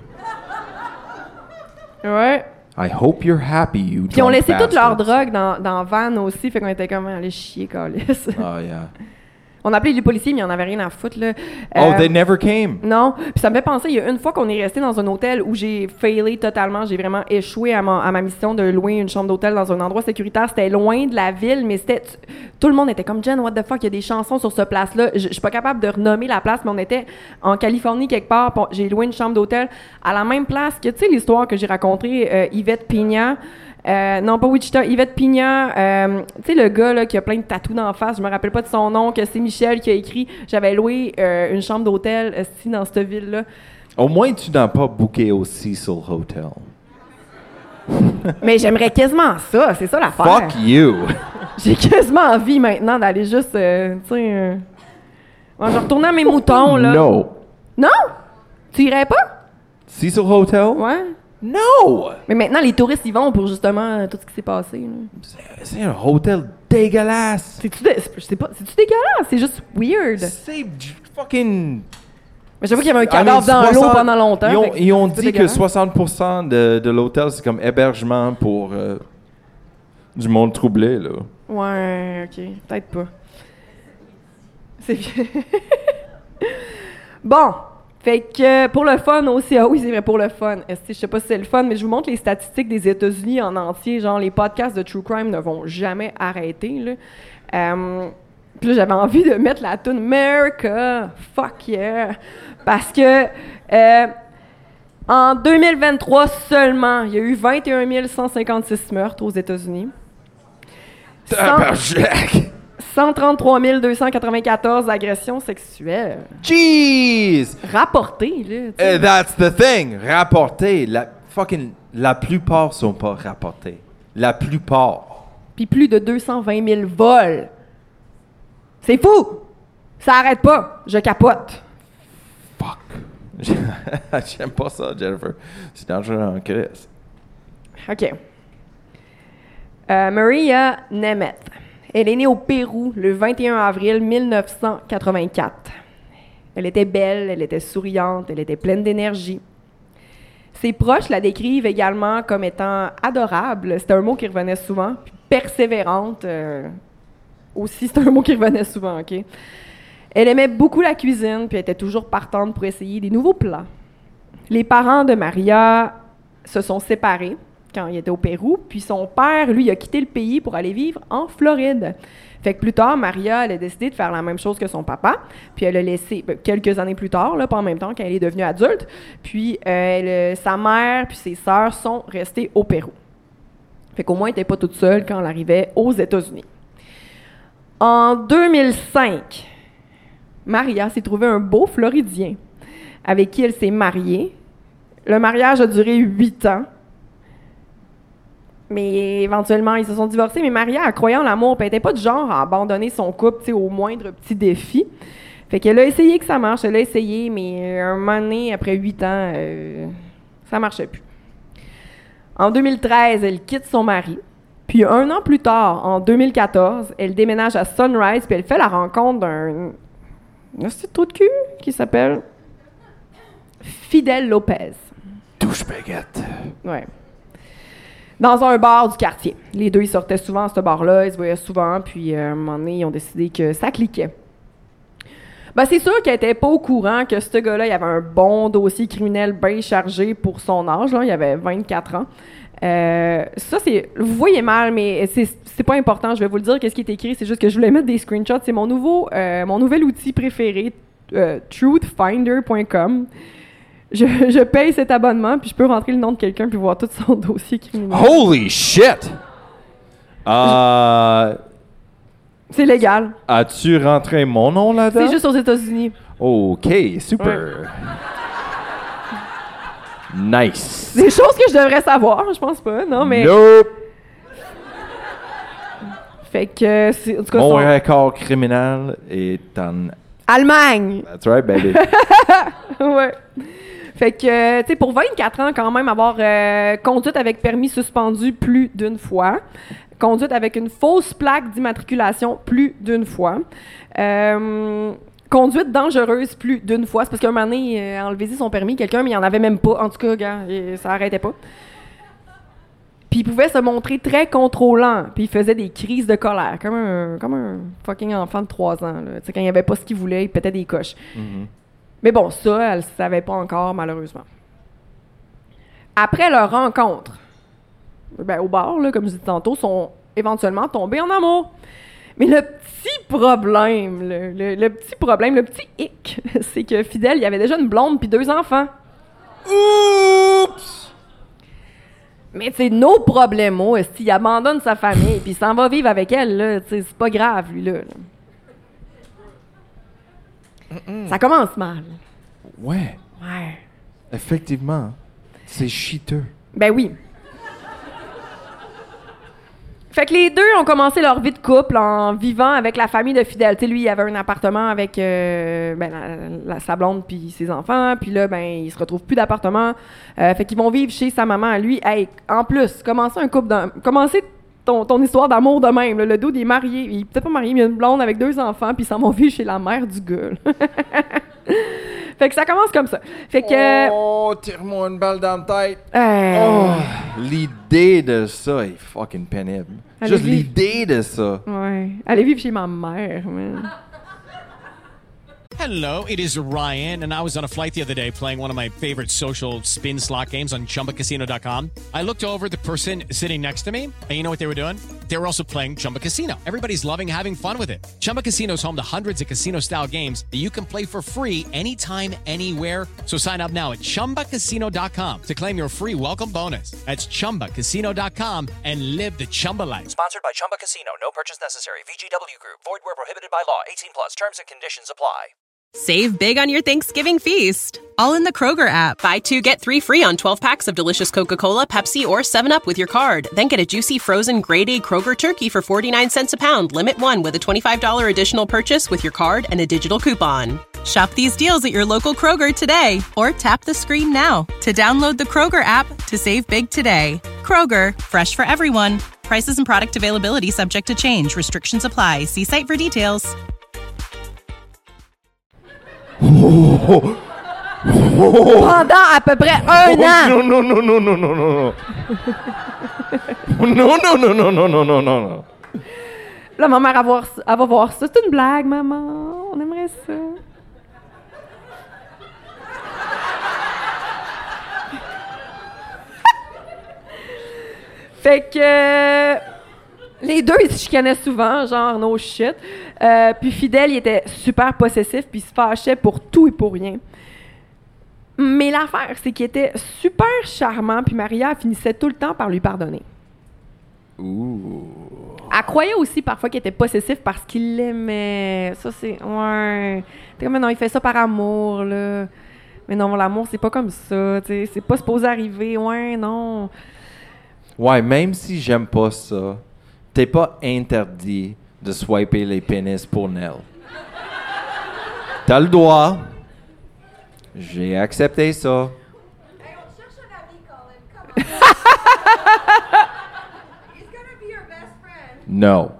Ouais. I hope you're happy, you Puis ils ont drunk laissé toute leur bastards. drogue dans van aussi, fait qu'on était comme allez chier, câlisse. Oh, yeah. On a appelé les policiers, mais ils en avaient rien à foutre, là. Oh, they never came. Non. Puis ça me fait penser, il y a une fois qu'on est resté dans un hôtel où j'ai failé totalement, j'ai vraiment échoué à ma mission de louer une chambre d'hôtel dans un endroit sécuritaire. C'était loin de la ville, mais tout le monde était comme, Jen, what the fuck, il y a des chansons sur ce place-là. Je suis pas capable de renommer la place, mais on était en Californie quelque part. J'ai loué une chambre d'hôtel à la même place que, tu sais, l'histoire que j'ai racontée, Yvette Pigna. Non, pas Wichita, Yvette Pigna, tu sais, le gars là, qui a plein de tatous d'en face, je me rappelle pas de son nom, que c'est Michel qui a écrit. J'avais loué une chambre d'hôtel dans cette ville-là. Au moins, tu n'as pas booké au Cecil Hotel. Mais j'aimerais quasiment ça, c'est ça l'affaire. Fuck you! J'ai quasiment envie maintenant d'aller juste, tu sais... je retourne à mes moutons, là. No. Non? Tu irais pas? Cecil Hotel? Ouais. No! Mais maintenant, les touristes y vont pour justement tout ce qui s'est passé. Là. C'est un hôtel dégueulasse. Je sais pas, c'est-tu dégueulasse? C'est juste weird. C'est fucking... Mais j'avoue qu'il y avait un cadavre dans l'eau pendant longtemps. Ils ont c'est dit que dégueulasse. 60% de l'hôtel, c'est comme hébergement pour du monde troublé, là. Ouais, OK. Peut-être pas. C'est bien. Bon. Fait que pour le fun aussi, ah oui, c'est vrai, pour le fun. Je sais pas si c'est le fun, mais je vous montre les statistiques des États-Unis en entier. Genre, les podcasts de True Crime ne vont jamais arrêter, là. Puis là, j'avais envie de mettre la tune America, fuck yeah. Parce que en 2023 seulement, il y a eu 21 156 meurtres aux États-Unis. 133 294 agressions sexuelles. Jeez! Rapportées, là. tu sais. That's the thing. Rapporté. La plupart sont pas rapportés. La plupart. Puis plus de 220 000 vols. C'est fou! Ça arrête pas. Je capote. Fuck. J'aime pas ça, Jennifer. C'est dangereux en crise. OK. Maria Nemeth. Elle est née au Pérou le 21 avril 1984. Elle était belle, elle était souriante, elle était pleine d'énergie. Ses proches la décrivent également comme étant adorable. C'était un mot qui revenait souvent. Puis persévérante aussi, c'est un mot qui revenait souvent, OK? Elle aimait beaucoup la cuisine, puis elle était toujours partante pour essayer des nouveaux plats. Les parents de Maria se sont séparés quand il était au Pérou, puis son père, lui, a quitté le pays pour aller vivre en Floride. Fait que plus tard, Maria, elle a décidé de faire la même chose que son papa, puis elle a laissé, quelques années plus tard, là, pas en même temps, quand elle est devenue adulte, puis sa mère puis ses sœurs sont restées au Pérou. Fait qu'au moins, elle n'était pas toute seule quand elle arrivait aux États-Unis. En 2005, Maria s'est trouvée un beau Floridien avec qui elle s'est mariée. Le mariage a duré 8 ans. Mais éventuellement, ils se sont divorcés. Mais Maria, elle croyait en l'amour, puis elle n'était pas du genre à abandonner son couple au moindre petit défi. Fait qu'elle a essayé que ça marche, elle a essayé, mais un moment donné, après 8 ans, ça marchait plus. En 2013, elle quitte son mari. Puis 1 an plus tard, en 2014, elle déménage à Sunrise, puis elle fait la rencontre d'un petit trou de cul qui s'appelle Fidel Lopez. Douche baguette. Ouais. Dans un bar du quartier. Les deux, ils sortaient souvent à ce bar-là, ils se voyaient souvent, puis à un moment donné, ils ont décidé que ça cliquait. Ben, c'est sûr qu'elle était pas au courant que ce gars-là, il avait un bon dossier criminel bien chargé pour son âge, là, il avait 24 ans. Ça, c'est... Vous voyez mal, mais c'est pas important, je vais vous le dire, qu'est-ce qui est écrit, c'est juste que je voulais mettre des screenshots. C'est mon nouvel outil préféré, truthfinder.com. Je paye cet abonnement, puis je peux rentrer le nom de quelqu'un puis voir tout son dossier criminel. Holy shit! C'est légal. As-tu rentré mon nom là-dedans? C'est juste aux États-Unis. OK, super. Nice. Des choses que je devrais savoir, je pense pas, non, mais... Nope. Fait que, en tout cas, Mon record criminel est en... Allemagne! That's right, baby. Ouais. Fait que, tu sais, pour 24 ans, quand même, avoir conduite avec permis suspendu plus d'une fois, conduite avec une fausse plaque d'immatriculation plus d'une fois, conduite dangereuse plus d'une fois. C'est parce qu'un moment donné, enlevé son permis, quelqu'un, mais il en avait même pas. En tout cas, gars, ça arrêtait pas. Puis il pouvait se montrer très contrôlant, puis il faisait des crises de colère, comme un fucking enfant de 3 ans. Là. Quand il avait pas ce qu'il voulait, il pétait des coches. Mm-hmm. Mais bon, ça, elle le savait pas encore, malheureusement. Après leur rencontre, au bar, là, comme je disais tantôt, sont éventuellement tombés en amour. Mais le petit problème, le petit hic, c'est que Fidèle, il avait déjà une blonde puis 2 enfants. Oups! Mais c'est nos problèmes, s'il abandonne sa famille puis s'en va vivre avec elle, là, c'est pas grave, lui, là. Ça commence mal. Ouais. Effectivement. C'est chiteux. Ben oui. Fait que les deux ont commencé leur vie de couple en vivant avec la famille de Fidèle. Tu sais, lui, il avait un appartement avec sa blonde puis ses enfants. Puis là, il se retrouve plus d'appartement. Fait qu'ils vont vivre chez sa maman à lui. Hey, en plus, commencer ton histoire d'amour de même. Là. Le dude, il est marié. Il est peut-être pas marié, mais il a une blonde avec 2 enfants. Puis ils s'en vont vivre chez la mère du gars. Fait que ça commence comme ça. Fait que... Oh, tire-moi une balle dans la tête. Oh, l'idée de ça est fucking pénible. Juste l'idée de ça. Ouais. Aller vivre chez ma mère, man. Hello, it is Ryan, and I was on a flight the other day playing one of my favorite social spin slot games on ChumbaCasino.com. I looked over at the person sitting next to me, and you know what they were doing? They were also playing Chumba Casino. Everybody's loving having fun with it. Chumba Casino is home to hundreds of casino-style games that you can play for free anytime, anywhere. So sign up now at ChumbaCasino.com to claim your free welcome bonus. That's ChumbaCasino.com and live the Chumba life. Sponsored by Chumba Casino. No purchase necessary. VGW Group. Void where prohibited by law. 18+. Terms and conditions apply. Save big on your Thanksgiving feast, all in the Kroger app. Buy 2, get 3 free on 12 packs of delicious Coca-Cola, Pepsi, or 7-Up with your card. Then get a juicy frozen grade-A Kroger turkey for 49 cents a pound. Limit 1 with a $25 additional purchase with your card and a digital coupon. Shop these deals at your local Kroger today, or tap the screen now to download the Kroger app to save big today. Kroger, fresh for everyone. Prices and product availability subject to change. Restrictions apply. See site for details. Pendant à peu près 1 an. Non. Non. Là, ma mère, elle va voir ça. C'est une blague, maman. On aimerait ça. Fait que... les deux, ils se chicanaient souvent, genre no shit. Puis Fidèle, il était super possessif, puis il se fâchait pour tout et pour rien. Mais l'affaire, c'est qu'il était super charmant, puis Maria finissait tout le temps par lui pardonner. Ouh. Elle croyait aussi parfois qu'il était possessif parce qu'il l'aimait. Ça, c'est... Ouais. T'es comme, non, il fait ça par amour, là. Mais non, l'amour, c'est pas comme ça, tu sais. C'est pas supposé arriver. Ouais, non. Ouais, même si j'aime pas ça, t'es pas interdit de swiper les pénis pour Nell. T'as le droit. J'ai accepté ça. Hey, on cherche un ami, Colin. Come on. He's gonna be your best friend. No.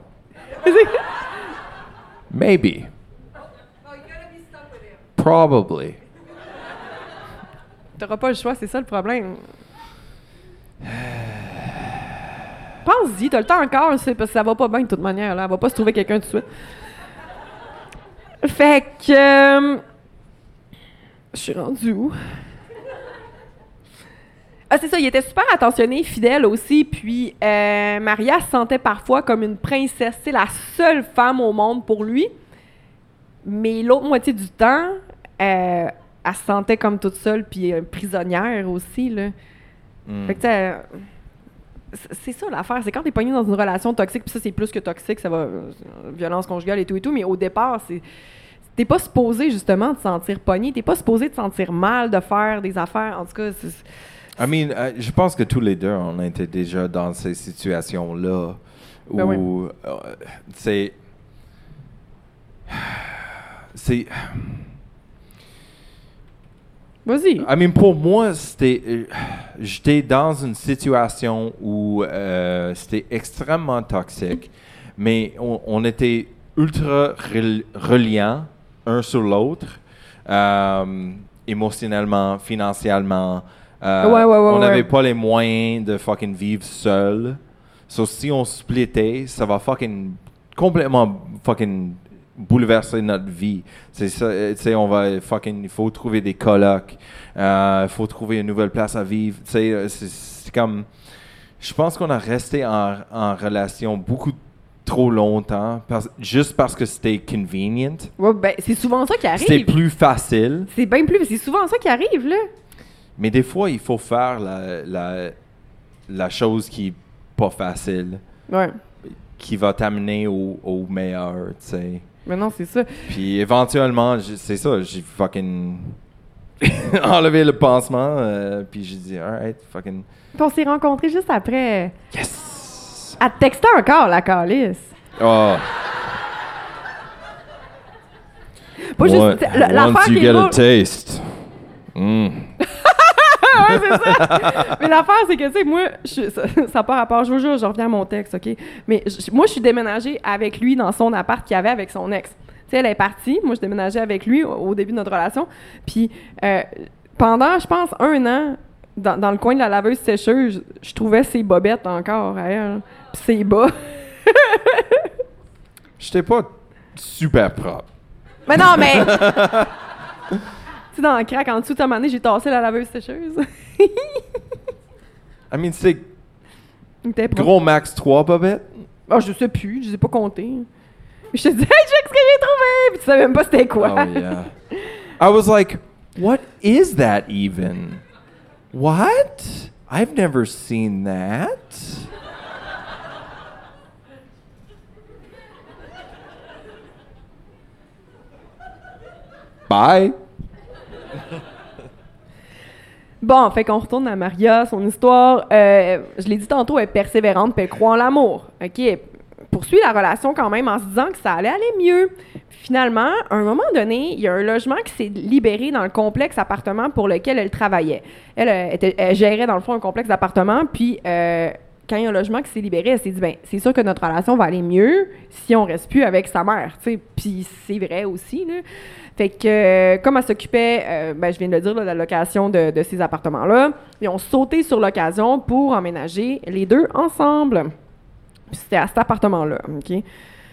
Maybe. Oh, you're gonna be stuck with him. Probably. T'auras pas le choix, c'est ça le problème. Pense-y, t'as le temps encore, c'est parce que ça va pas bien de toute manière, là. Elle va pas se trouver quelqu'un tout de suite. Fait que... je suis rendue où? Ah, c'est ça, il était super attentionné, fidèle aussi, puis Maria se sentait parfois comme une princesse, c'est la seule femme au monde pour lui, mais l'autre moitié du temps, elle se sentait comme toute seule, puis prisonnière aussi, là. Fait que, c'est ça l'affaire, c'est quand t'es pogné dans une relation toxique, puis ça, c'est plus que toxique, ça va, violence conjugale et tout, mais au départ, t'es pas supposé, justement, te sentir pogné, t'es pas supposé te sentir mal de faire des affaires, en tout cas, je pense que tous les deux, on était déjà dans ces situations-là Ben où c'est... Vas-y. Pour moi, j'étais dans une situation où c'était extrêmement toxique, mais on était ultra reliants un sur l'autre, émotionnellement, financièrement. On n'avait pas les moyens de fucking vivre seul. So, si on splittait, ça va fucking complètement fucking bouleverser notre vie. C'est ça, tu sais, on va fucking, il faut trouver des colocs, il faut trouver une nouvelle place à vivre. Tu sais, c'est comme, je pense qu'on a resté en relation beaucoup trop longtemps, juste parce que c'était convenient. Ouais, ben, c'est souvent ça qui arrive. C'était plus facile. C'est bien plus, c'est souvent ça qui arrive, là. Mais des fois, il faut faire la chose qui est pas facile. Ouais. Qui va t'amener au meilleur, tu sais. Mais non, c'est ça. Puis éventuellement, c'est ça, j'ai fucking enlevé le pansement, puis j'ai dit, alright, fucking... Puis on s'est rencontrés juste après. Yes! Elle te textait encore, la calice. Oh. Pas juste... L'affaire Once you qui get est a pas... taste. Ouais, c'est ça. Mais l'affaire, c'est que, tu sais, moi, ça n'a pas rapport. Je vous jure, je reviens à mon texte, OK? Mais moi, je suis déménagée avec lui dans son appart qu'il avait avec son ex. Tu sais, elle est partie. Moi, je déménageais avec lui au début de notre relation. Puis, pendant, je pense, 1 an, dans le coin de la laveuse sécheuse, je trouvais ses bobettes encore à elle. Puis ses bas. J'étais pas super propre. Mais non, mais... Tu sais, dans le crack en dessous, de donné, j'ai tassé la laveuse sécheuse. I mean, c'est Il était propre. gros max 3 bobettes. Ah, je sais plus, je les ai pas comptés. Je te dis, hey, check ce que j'ai trouvé! Puis tu savais même pas c'était quoi. Oh, yeah. I was like, what is that even? What? I've never seen that. Bye. Bon, fait qu'on retourne à Maria, son histoire. Je l'ai dit tantôt, elle est persévérante puis elle croit en l'amour. OK? Elle poursuit la relation quand même en se disant que ça allait aller mieux. Finalement, à un moment donné, il y a un logement qui s'est libéré dans le complexe appartement pour lequel elle travaillait. Elle gérait dans le fond un complexe d'appartements, puis quand il y a un logement qui s'est libéré, elle s'est dit, ben c'est sûr que notre relation va aller mieux si on reste plus avec sa mère, tu sais. Puis c'est vrai aussi, là. Fait que, comme elle s'occupait, je viens de le dire, là, de la location de ces appartements-là, ils ont sauté sur l'occasion pour emménager les deux ensemble. Puis c'était à cet appartement-là, OK?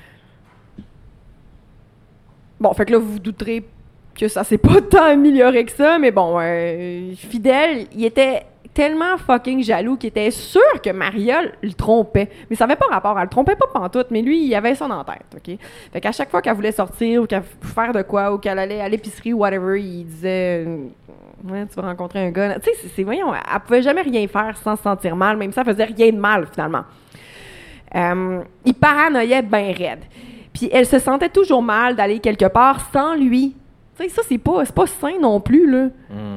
Bon, fait que là, vous vous douterez que ça s'est pas tant amélioré que ça, mais bon, Fidèle, il était tellement fucking jaloux qu'il était sûr que Maria le trompait. Mais ça avait pas rapport, elle le trompait pas pantoute, mais lui, il avait ça en tête, OK? Fait qu'à chaque fois qu'elle voulait sortir ou qu'elle voulait faire de quoi ou qu'elle allait à l'épicerie ou whatever, il disait « Ouais, tu vas rencontrer un gars. » Tu sais, voyons, elle pouvait jamais rien faire sans se sentir mal, même si ça faisait rien de mal, finalement. Il paranoïait bien raide. Puis elle se sentait toujours mal d'aller quelque part sans lui. Tu sais, ça, c'est pas sain non plus, là.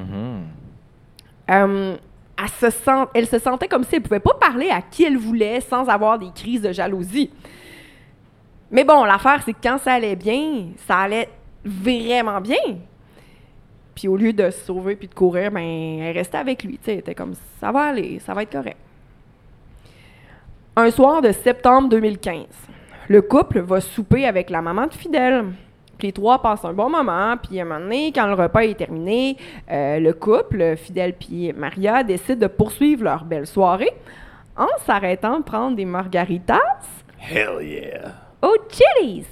Elle se sentait comme si elle pouvait pas parler à qui elle voulait sans avoir des crises de jalousie. Mais bon, l'affaire, c'est que quand ça allait bien, ça allait vraiment bien. Puis au lieu de se sauver puis de courir, ben elle restait avec lui. Tu sais, elle était comme, ça va aller, ça va être correct. Un soir de septembre 2015, le couple va souper avec la maman de Fidèle. Puis les trois passent un bon moment, puis à un moment donné, quand le repas est terminé, le couple, Fidèle puis Maria, décident de poursuivre leur belle soirée en s'arrêtant de prendre des margaritas. Hell yeah. Au Chili's.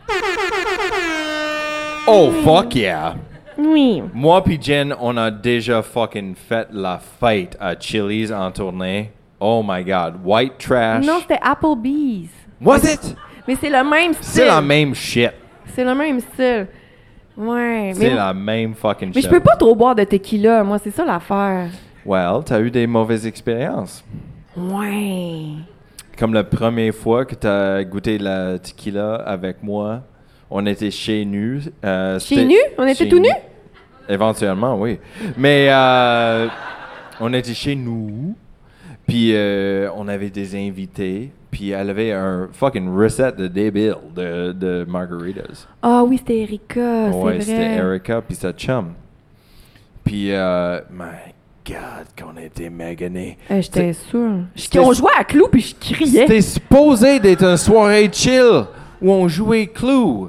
Oh, fuck yeah. Oui. Moi pis Jen, on a déjà fucking fait la fête à Chili's en tournée. Oh my God. White trash. Non, c'était Applebee's. Was it? Mais c'est le même style. C'est la même shit. C'est le même style. Ouais. C'est la même fucking shit. Mais je peux pas trop boire de tequila, moi, c'est ça l'affaire. Well, t'as eu des mauvaises expériences. Ouais. Comme la première fois que t'as goûté la tequila avec moi, on était chez nous. Chez nous? On était tout nus? Éventuellement, oui. Mais on était chez nous, puis on avait des invités, puis elle avait un fucking recette de débile de margaritas. Ah oui, c'était Erika, c'est vrai. Ouais, c'était Erika, puis sa chum. Puis, my God, qu'on était maganés. J'étais sûre. On jouait à Clou, puis je criais. C'était supposé d'être une soirée chill où on jouait Clou.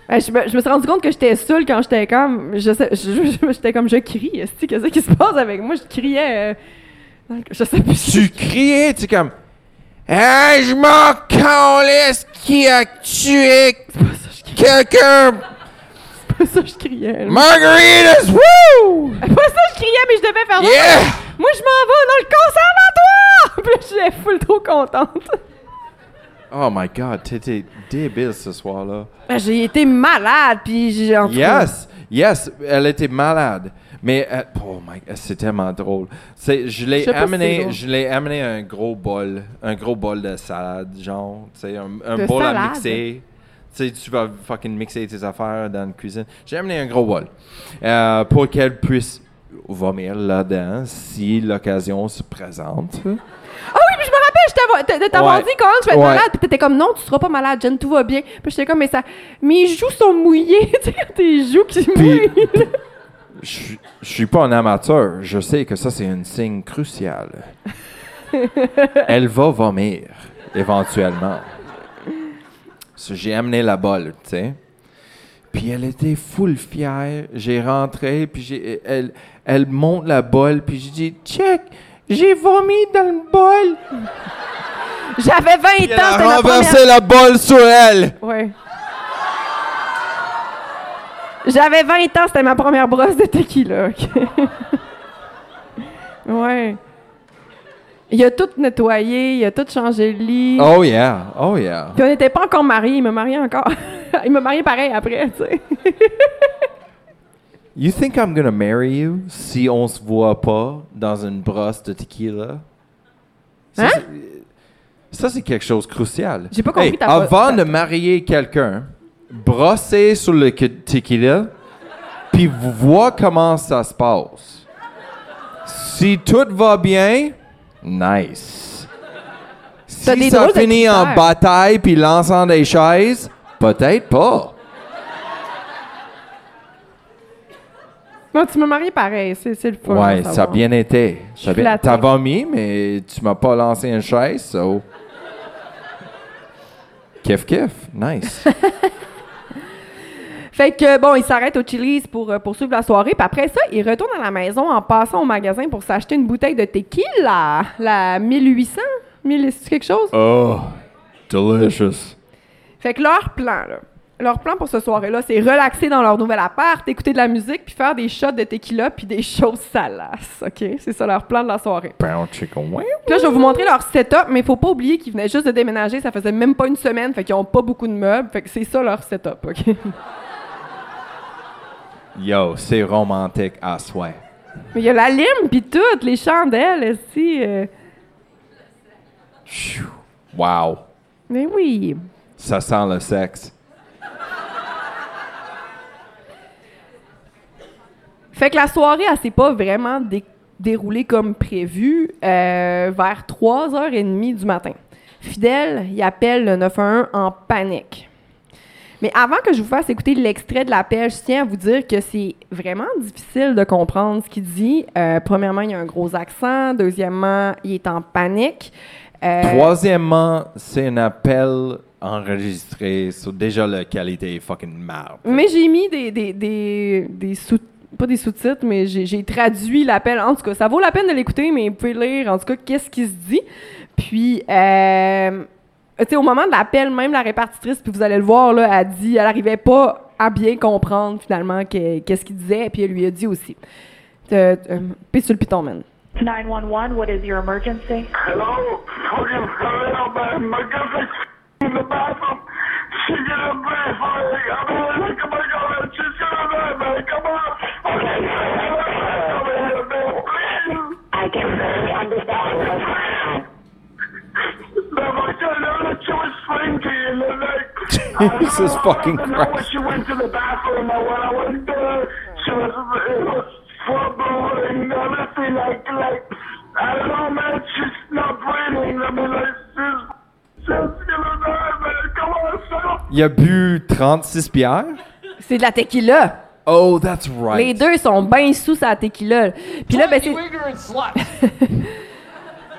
Je me suis rendu compte que j'étais saoule quand j'étais comme... J'étais comme, je crie. Qu'est-ce qui se passe avec moi? Je criais... je sais plus. Tu criais, tu sais, comme... Hey, je m'en calisse qui a tué quelqu'un! C'est pas ça que je criais. Margaritas, wouh! C'est pas ça que je criais, mais je devais faire Yeah! ça. Moi, je m'en vais dans le conservatoire! Puis là, j'étais full trop contente. Oh my God, t'étais débile ce soir-là. J'ai été malade, puis j'ai... en tout cas- Yes, elle était malade. Mais, oh my God, c'est tellement drôle. Je l'ai sais pas si c'est drôle. amené un gros bol de salade, genre, tu sais, un De bol à salade? mixer. Tu sais, tu vas fucking mixer tes affaires dans la cuisine. J'ai amené un gros bol pour qu'elle puisse vomir là-dedans si l'occasion se présente. Ah oui, puis je me rappelle, de t'avoir dit quand tu vas être malade, puis t'étais comme non, tu seras pas malade, Jen, tout va bien. Puis j'étais comme, mais mes joues sont mouillées, tu sais, tes joues qui mouillent. Je suis pas un amateur, je sais que ça c'est un signe crucial. Elle va vomir, éventuellement. So, j'ai amené la bolle, tu sais. Puis elle était full fière. J'ai rentré, puis elle monte la bolle, puis j'ai dit « Check, j'ai vomi dans le bol! » J'avais 20 ans, Elle c'était a ma renversé première... la bolle sur elle! Ouais. J'avais 20 ans, c'était ma première brosse de tequila. OK? Ouais. Il a tout nettoyé, il a tout changé le lit. Oh yeah, oh yeah. Puis on n'était pas encore mariés, il m'a marié encore. Il m'a marié pareil après, tu sais. You think I'm gonna marry you si on se voit pas dans une brosse de tequila? Ça, Hein? Ça, c'est quelque chose de crucial. J'ai pas compris Hey, ta avant de marier quelqu'un, brossez sur le tequila, puis vous voyez comment ça se passe. Si tout va bien, nice. T'as Si des ça drôles de finit en critères. bataille puis lançant des chaises, peut-être pas. Non, tu m'as marié pareil, c'est le fun. Ouais, de ça a savoir. bien été. Je suis flattée. T'as vomi, mais tu m'as pas lancé une chaise, so... Kiff, kiff. Nice. Fait que, bon, il s'arrête au Chili's pour poursuivre la soirée. Puis après ça, il retourne à la maison en passant au magasin pour s'acheter une bouteille de tequila. La 1800? C'est quelque chose? Oh, delicious. Fait que leur plan pour ce soirée-là, c'est relaxer dans leur nouvel appart, écouter de la musique, puis faire des shots de tequila puis des choses salaces, OK? C'est ça leur plan de la soirée. Brown chicken wing. Puis là, je vais vous montrer leur setup, mais il faut pas oublier qu'ils venaient juste de déménager. Ça faisait même pas une semaine, fait qu'ils ont pas beaucoup de meubles. Fait que c'est ça leur setup, OK? Yo, c'est romantique à souhait. Mais il y a la lime puis toutes, les chandelles, aussi. Phew. Wow. Mais oui. Ça sent le sexe. Fait que la soirée, elle s'est pas vraiment déroulée comme prévu vers 3h30 du matin. Fidèle, il appelle le 911 en panique. Mais avant que je vous fasse écouter l'extrait de l'appel, je tiens à vous dire que c'est vraiment difficile de comprendre ce qu'il dit. Premièrement, il y a un gros accent. Deuxièmement, il est en panique. Troisièmement, c'est un appel enregistré sur déjà la qualité est fucking merde. Mais j'ai mis des sous... Pas des sous-titres, mais j'ai traduit l'appel. En tout cas, ça vaut la peine de l'écouter, mais vous pouvez lire, en tout cas, qu'est-ce qui se dit. Puis, tu sais, au moment de l'appel, même la répartitrice, puis vous allez le voir, là, elle arrivait pas à bien comprendre, finalement, qu'est-ce qu'il disait, puis elle lui a dit aussi. Puis sur le piton, man. 911, what is your emergency? Hello? Fucking help, man. My girlfriend's in the bathroom. She's in the bathroom. I mean, look at my girlfriend. She's in the bathroom, man. Come on. Okay. Come here, man. Please. I can barely understand what's happening. No, my God, she was slinky in the neck. Jesus fucking I don't know when Christ. she went to the bathroom or when I went there. It was full and everything like, I don't know, man. She's not breathing. I mean, like, she's gonna die, man. Come on, son. Il a bu 36 bières. C'est de la tequila. Oh, that's right. Les deux sont bien sous sa tequila. Puis là, ben, c'est...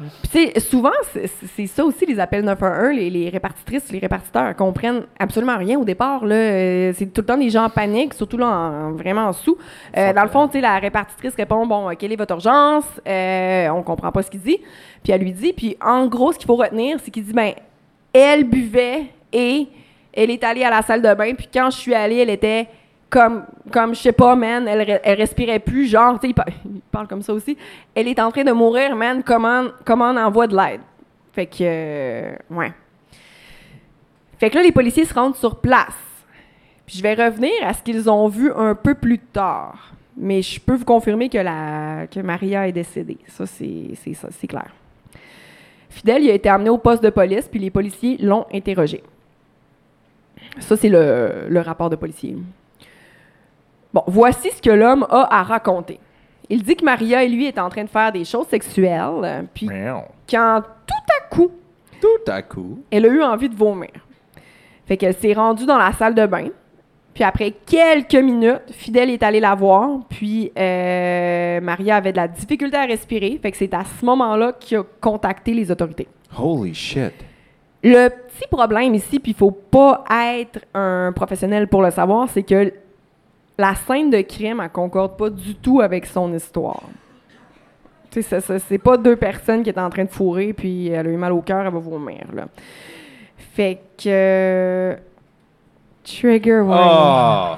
Puis, tu sais, souvent, c'est ça aussi, les appels 911, les répartitrices, les répartiteurs comprennent absolument rien au départ, là. C'est tout le temps des gens en panique, surtout là, vraiment en sous. Dans le fond, tu sais, la répartitrice répond, bon, quelle est votre urgence? On comprend pas ce qu'il dit. Puis elle lui dit, puis en gros, ce qu'il faut retenir, c'est qu'il dit, ben, elle buvait et elle est allée à la salle de bain, puis quand je suis allée, elle était comme je sais pas, man, elle respirait plus, genre, tu sais, il parle comme ça aussi. Elle est en train de mourir, man, comment on envoie de l'aide? Fait que, ouais. Fait que là, les policiers se rendent sur place. Puis je vais revenir à ce qu'ils ont vu un peu plus tard. Mais je peux vous confirmer que Maria est décédée. Ça, c'est clair. Fidel, il a été amené au poste de police, puis les policiers l'ont interrogé. Ça, c'est le rapport de policier. Bon, voici ce que l'homme a à raconter. Il dit que Maria et lui étaient en train de faire des choses sexuelles, puis quand tout à coup, elle a eu envie de vomir. Fait qu'elle s'est rendue dans la salle de bain, puis après quelques minutes, Fidel est allé la voir, puis Maria avait de la difficulté à respirer, fait que c'est à ce moment-là qu'il a contacté les autorités. Holy shit. Le petit problème ici, puis il faut pas être un professionnel pour le savoir, c'est que la scène de crime, elle concorde pas du tout avec son histoire. Tu sais, c'est pas deux personnes qui étaient en train de fourrer, puis elle a eu mal au cœur, elle va vomir, là. Fait que... Trigger warning.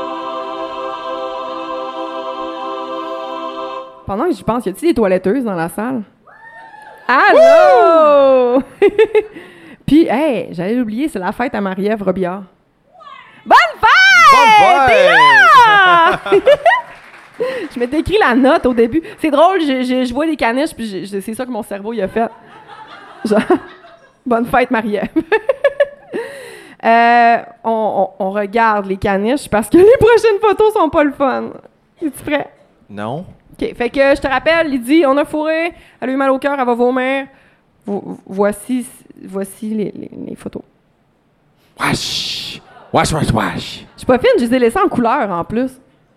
Pendant que j'y pense, y a-t-il des toiletteuses dans la salle? Allô! Puis, hey, j'allais l'oublier, c'est la fête à Marie-Ève Robillard. Bonne fête! T'es là! Je m'étais écrit la note au début. C'est drôle, je vois des caniches, puis c'est ça que mon cerveau il a fait. Genre, bonne fête, Marie-Ève. On regarde les caniches parce que les prochaines photos sont pas le fun. Es-tu prêt? Non. OK. Fait que je te rappelle, il dit, on a fourré, elle a eu mal au cœur, elle va vomir. Voici les photos. Wesh! Wesh, wesh, wesh! Je suis pas fine, je les ai laissées en couleur en plus.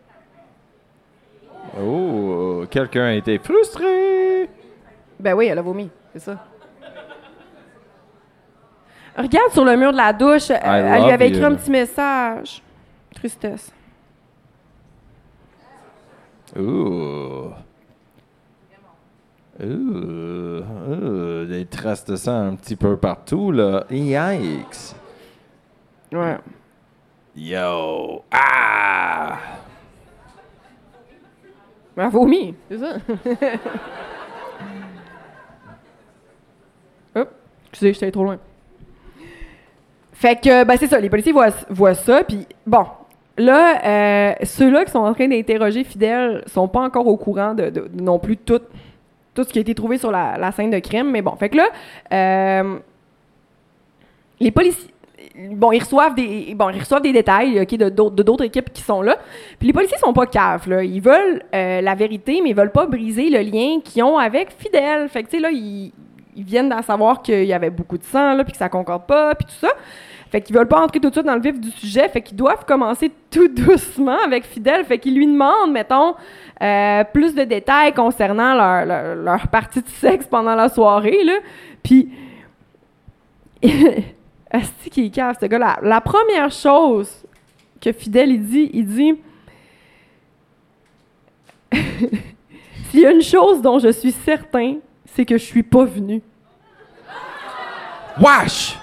Oh, quelqu'un a été frustré! Ben oui, elle a vomi, c'est ça. Regarde sur le mur de la douche, elle lui avait écrit un petit message. Tristesse. Ouh. Des traces de sang un petit peu partout, là. Yikes! Ouais. Yo! Ah! Elle a vomi, c'est ça. Hop, excusez, j'étais allé trop loin. Fait que, ben c'est ça, les policiers voient ça, puis bon, là, ceux-là qui sont en train d'interroger Fidel sont pas encore au courant de non plus tout ce qui a été trouvé sur la scène de crime, mais bon, fait que là, les policiers, bon, ils reçoivent des détails, OK, de d'autres équipes qui sont là, puis les policiers sont pas caves, là, ils veulent la vérité, mais ils veulent pas briser le lien qu'ils ont avec Fidel, fait que, tu sais, là, ils viennent d'en savoir qu'il y avait beaucoup de sang, là, puis que ça concorde pas, puis tout ça. Fait qu'ils veulent pas entrer tout de suite dans le vif du sujet, fait qu'ils doivent commencer tout doucement avec Fidel, fait qu'ils lui demandent, mettons, plus de détails concernant leur partie de sexe pendant la soirée, là. Puis, asti qui est cave, ce gars-là. La première chose que Fidel, il dit s'il y a une chose dont je suis certain, c'est que je suis pas venu. Wesh!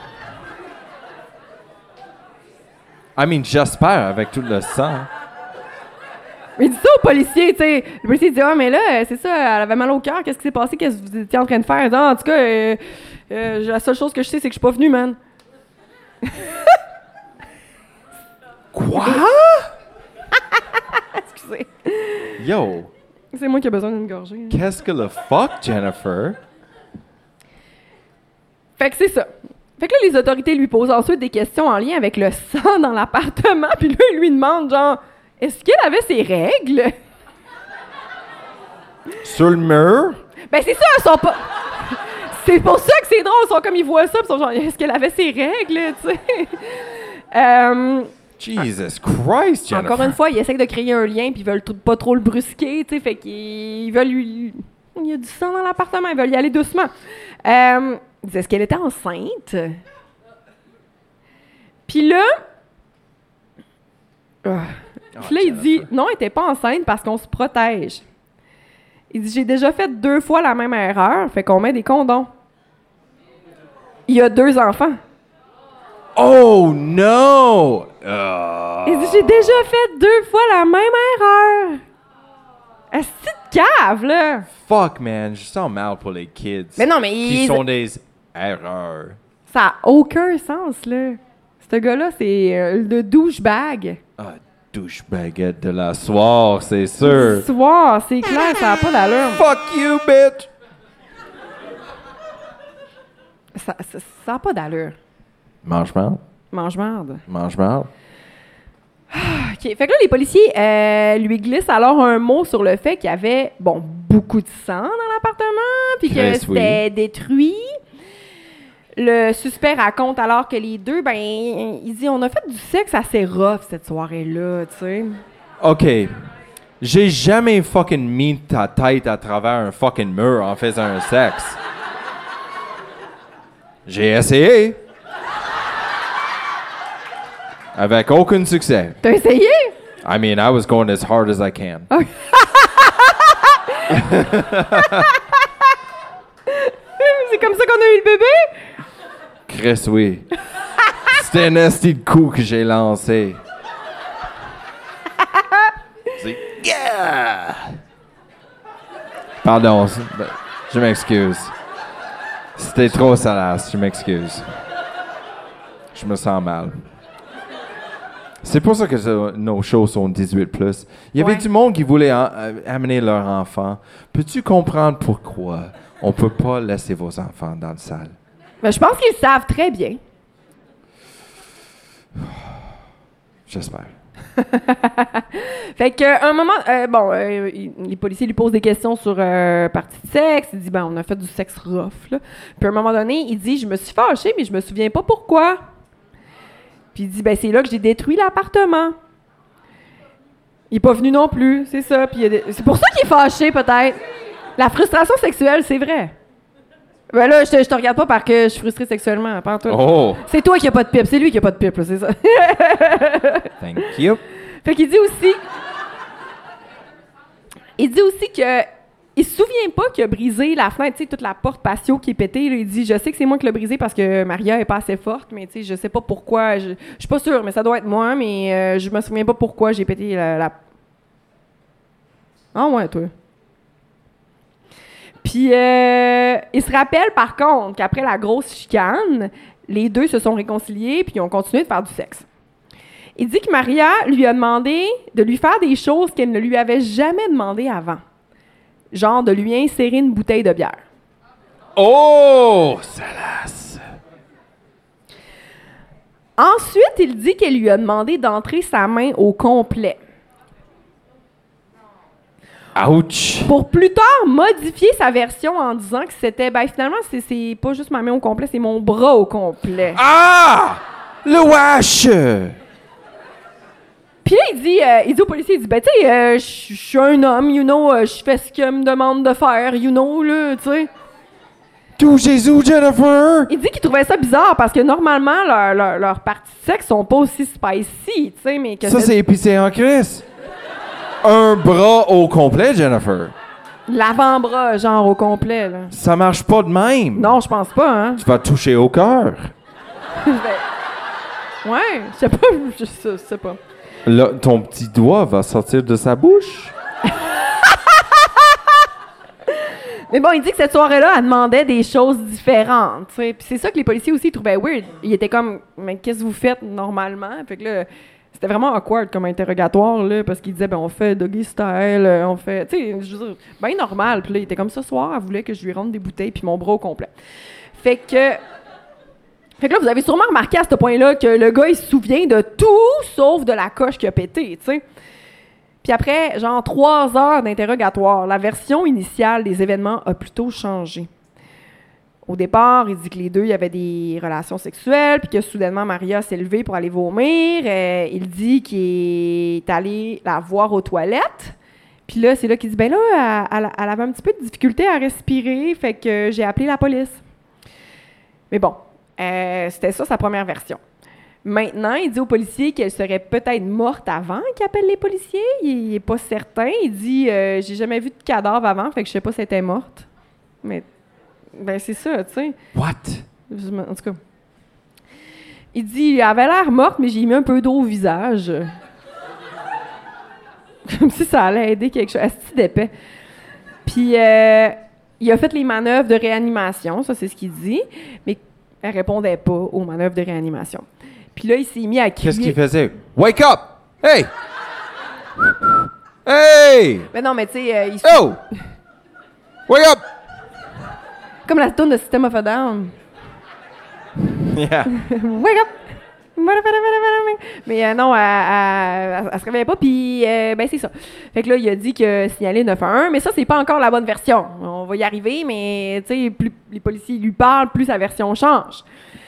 I mean, j'espère, avec tout le sang. Il dit ça au policier, tu sais. Le policier dit « Ah, mais là, c'est ça, elle avait mal au cœur. Qu'est-ce qui s'est passé? Qu'est-ce que vous étiez en train de faire? » Il dit, en tout cas, la seule chose que je sais, c'est que je suis pas venu, man. Quoi? Excusez. Yo! C'est moi qui ai besoin d'une gorgée. Qu'est-ce que le fuck, Jennifer? Fait que c'est ça. Fait que là, les autorités lui posent ensuite des questions en lien avec le sang dans l'appartement, puis là, ils lui demandent, genre, est-ce qu'elle avait ses règles? Sur le mur? Ben, c'est ça, ils sont pas... C'est pour ça que c'est drôle, ils sont comme, ils voient ça, puis ils sont genre, est-ce qu'elle avait ses règles, tu sais? Jesus Christ, Jennifer! Encore une fois, ils essaient de créer un lien, puis ils veulent pas trop le brusquer, tu sais, fait qu'ils veulent lui... il y a du sang dans l'appartement, ils veulent y aller doucement. Il dit, est-ce qu'elle était enceinte? Puis là, il dit, non, elle n'était pas enceinte parce qu'on se protège. Il dit, j'ai déjà fait 2 fois la même erreur, fait qu'on met des condoms. Il y a 2 enfants. Oh no! Il dit, j'ai déjà fait 2 fois la même erreur. Est-ce que cave, là? Fuck, man, je sens mal pour les kids. Mais non, mais qui sont des erreurs. Ça n'a aucun sens, là. Ce gars-là, c'est le douchebag. Ah, douchebagette de la soirée, c'est sûr. Soir, c'est clair, ça n'a pas d'allure. Fuck you, bitch! Ça n'a pas d'allure. Mange-marde. Mange-marde. Mange-marde. OK. Fait que là, les policiers lui glissent alors un mot sur le fait qu'il y avait, beaucoup de sang dans l'appartement, puis que c'était détruit. Le suspect raconte alors que les deux, il dit, on a fait du sexe assez rough cette soirée-là, tu sais. OK. J'ai jamais fucking mis ta tête à travers un fucking mur en faisant un sexe. J'ai essayé. Avec aucun succès. T'as essayé? I mean, I was going as hard as I can. Okay. C'est comme ça qu'on a eu le bébé? Chris, oui. C'était un esti de coup que j'ai lancé. C'est... Yeah! Pardon, je m'excuse. C'était trop salace, je m'excuse. Je me sens mal. C'est pour ça que nos shows sont 18+. Il y avait du monde qui voulait amener leur enfant. Peux-tu comprendre pourquoi on peut pas laisser vos enfants dans la salle? Mais je pense qu'ils le savent très bien. J'espère. Fait qu'à un moment, les policiers lui posent des questions sur partie de sexe. Il dit, on a fait du sexe rough, là. Puis à un moment donné, il dit, je me suis fâché, mais je me souviens pas pourquoi. Puis il dit, c'est là que j'ai détruit l'appartement. Il est pas venu non plus, c'est ça. Puis c'est pour ça qu'il est fâché, peut-être. La frustration sexuelle, c'est vrai. Ben là, je te regarde pas parce que je suis frustrée sexuellement, pas toi. Oh! C'est toi qui a pas de pipe, c'est lui qui a pas de pipe, là, c'est ça. Thank you. Fait qu'il dit aussi... Il dit aussi que... Il se souvient pas qu'il a brisé la fenêtre, tu sais, toute la porte patio qui est pétée. Là, il dit, je sais que c'est moi qui l'ai brisé parce que Maria est pas assez forte, mais tu sais, je sais pas pourquoi. Je suis pas sûre, mais ça doit être moi, mais je me souviens pas pourquoi j'ai pété la... Ah ouais, toi. Puis, il se rappelle, par contre, qu'après la grosse chicane, les deux se sont réconciliés puis ils ont continué de faire du sexe. Il dit que Maria lui a demandé de lui faire des choses qu'elle ne lui avait jamais demandé avant. Genre de lui insérer une bouteille de bière. Oh! Salace! Ensuite, il dit qu'elle lui a demandé d'entrer sa main au complet. Ouch! Pour plus tard modifier sa version en disant que c'était, finalement, c'est pas juste ma main au complet, c'est mon bras au complet. Ah! Le wash! Puis là, il dit au policier, tu sais, je suis un homme, je fais ce qu'il me demande de faire, là, tu sais. Tout Jésus, Jennifer! Il dit qu'il trouvait ça bizarre parce que normalement, leurs parties de sexe sont pas aussi spicy, tu sais, mais que... Ça, c'est épicé en Christ! Un bras au complet, Jennifer. L'avant-bras, genre au complet, là. Ça marche pas de même. Non, je pense pas, hein. Tu vas toucher au cœur. Ouais, je sais pas. Là, ton petit doigt va sortir de sa bouche. Mais bon, il dit que cette soirée-là, elle demandait des choses différentes, tu sais. Puis c'est ça que les policiers aussi trouvaient weird. Ils étaient comme, mais qu'est-ce que vous faites normalement? Fait que là... C'était vraiment awkward comme interrogatoire, là, parce qu'il disait, on fait doggy style, on fait... Tu sais, je veux dire, bien normal. Puis là, il était comme ce soir, elle voulait que je lui rentre des bouteilles puis mon bras au complet. Fait que là, vous avez sûrement remarqué à ce point-là que le gars, il se souvient de tout, sauf de la coche qui a pété, tu sais. Puis après, 3 heures d'interrogatoire, la version initiale des événements a plutôt changé. Au départ, il dit que les deux, il y avait des relations sexuelles, puis que soudainement, Maria s'est levée pour aller vomir. Il dit qu'il est allé la voir aux toilettes, Puis là, c'est là qu'il dit, ben là, elle avait un petit peu de difficulté à respirer, fait que j'ai appelé la police. Mais bon, c'était ça sa première version. Maintenant, il dit aux policiers qu'elle serait peut-être morte avant qu'il appelle les policiers. Il est pas certain. Il dit, j'ai jamais vu de cadavre avant, fait que je sais pas si elle était morte. Mais, ben c'est ça, tu sais. What? En tout cas. Il dit, elle avait l'air morte, mais j'ai mis un peu d'eau au visage. Comme si ça allait aider quelque chose. Asti d'épais. Puis, il a fait les manœuvres de réanimation, ça, c'est ce qu'il dit, mais elle répondait pas aux manœuvres de réanimation. Puis là, il s'est mis à crier. Qu'est-ce qu'il faisait? Wake up! Hey! Hey! Mais non, mais tu sais, Oh! Wake up! Comme la tourne de System of a Down. Yeah. Wake up! Mais non, elle se réveillait pas, puis ben c'est ça. Fait que là, il a dit que signalé 911, mais ça, c'est pas encore la bonne version. On va y arriver, mais tu sais, plus les policiers lui parlent, plus sa version change.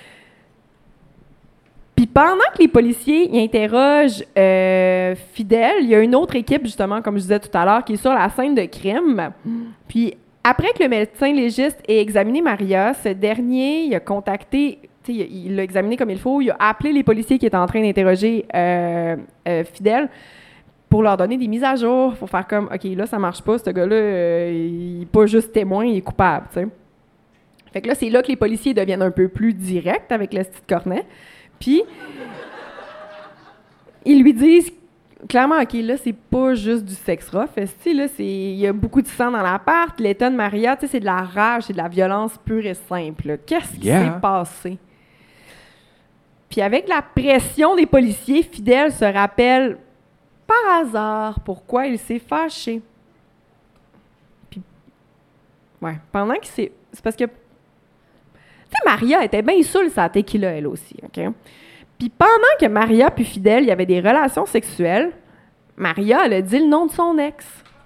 Puis pendant que les policiers y interrogent Fidel, il y a une autre équipe, justement, comme je disais tout à l'heure, qui est sur la scène de crime. Puis après que le médecin légiste ait examiné Maria, ce dernier, il a contacté... il l'a examiné comme il faut. Il a appelé les policiers qui étaient en train d'interroger Fidel pour leur donner des mises à jour. Il faut faire comme, OK, là, ça marche pas. Ce gars-là, il n'est pas juste témoin, il est coupable. T'sais. Fait que là, c'est là que les policiers deviennent un peu plus directs avec le petit cornet. Puis, ils lui disent clairement, OK, là, c'est pas juste du sexe rough. Là, il y a beaucoup de sang dans l'appart. L'état de Maria, c'est de la rage, c'est de la violence pure et simple. Là. Qu'est-ce qui s'est passé? Puis avec la pression des policiers, Fidel se rappelle par hasard pourquoi il s'est fâché. Puis, ouais, pendant qu'il s'est... C'est parce que, tu sais, Maria était bien saoule sa tequila, elle aussi, OK? Puis pendant que Maria puis Fidel, il y avait des relations sexuelles, Maria, elle a dit le nom de son ex.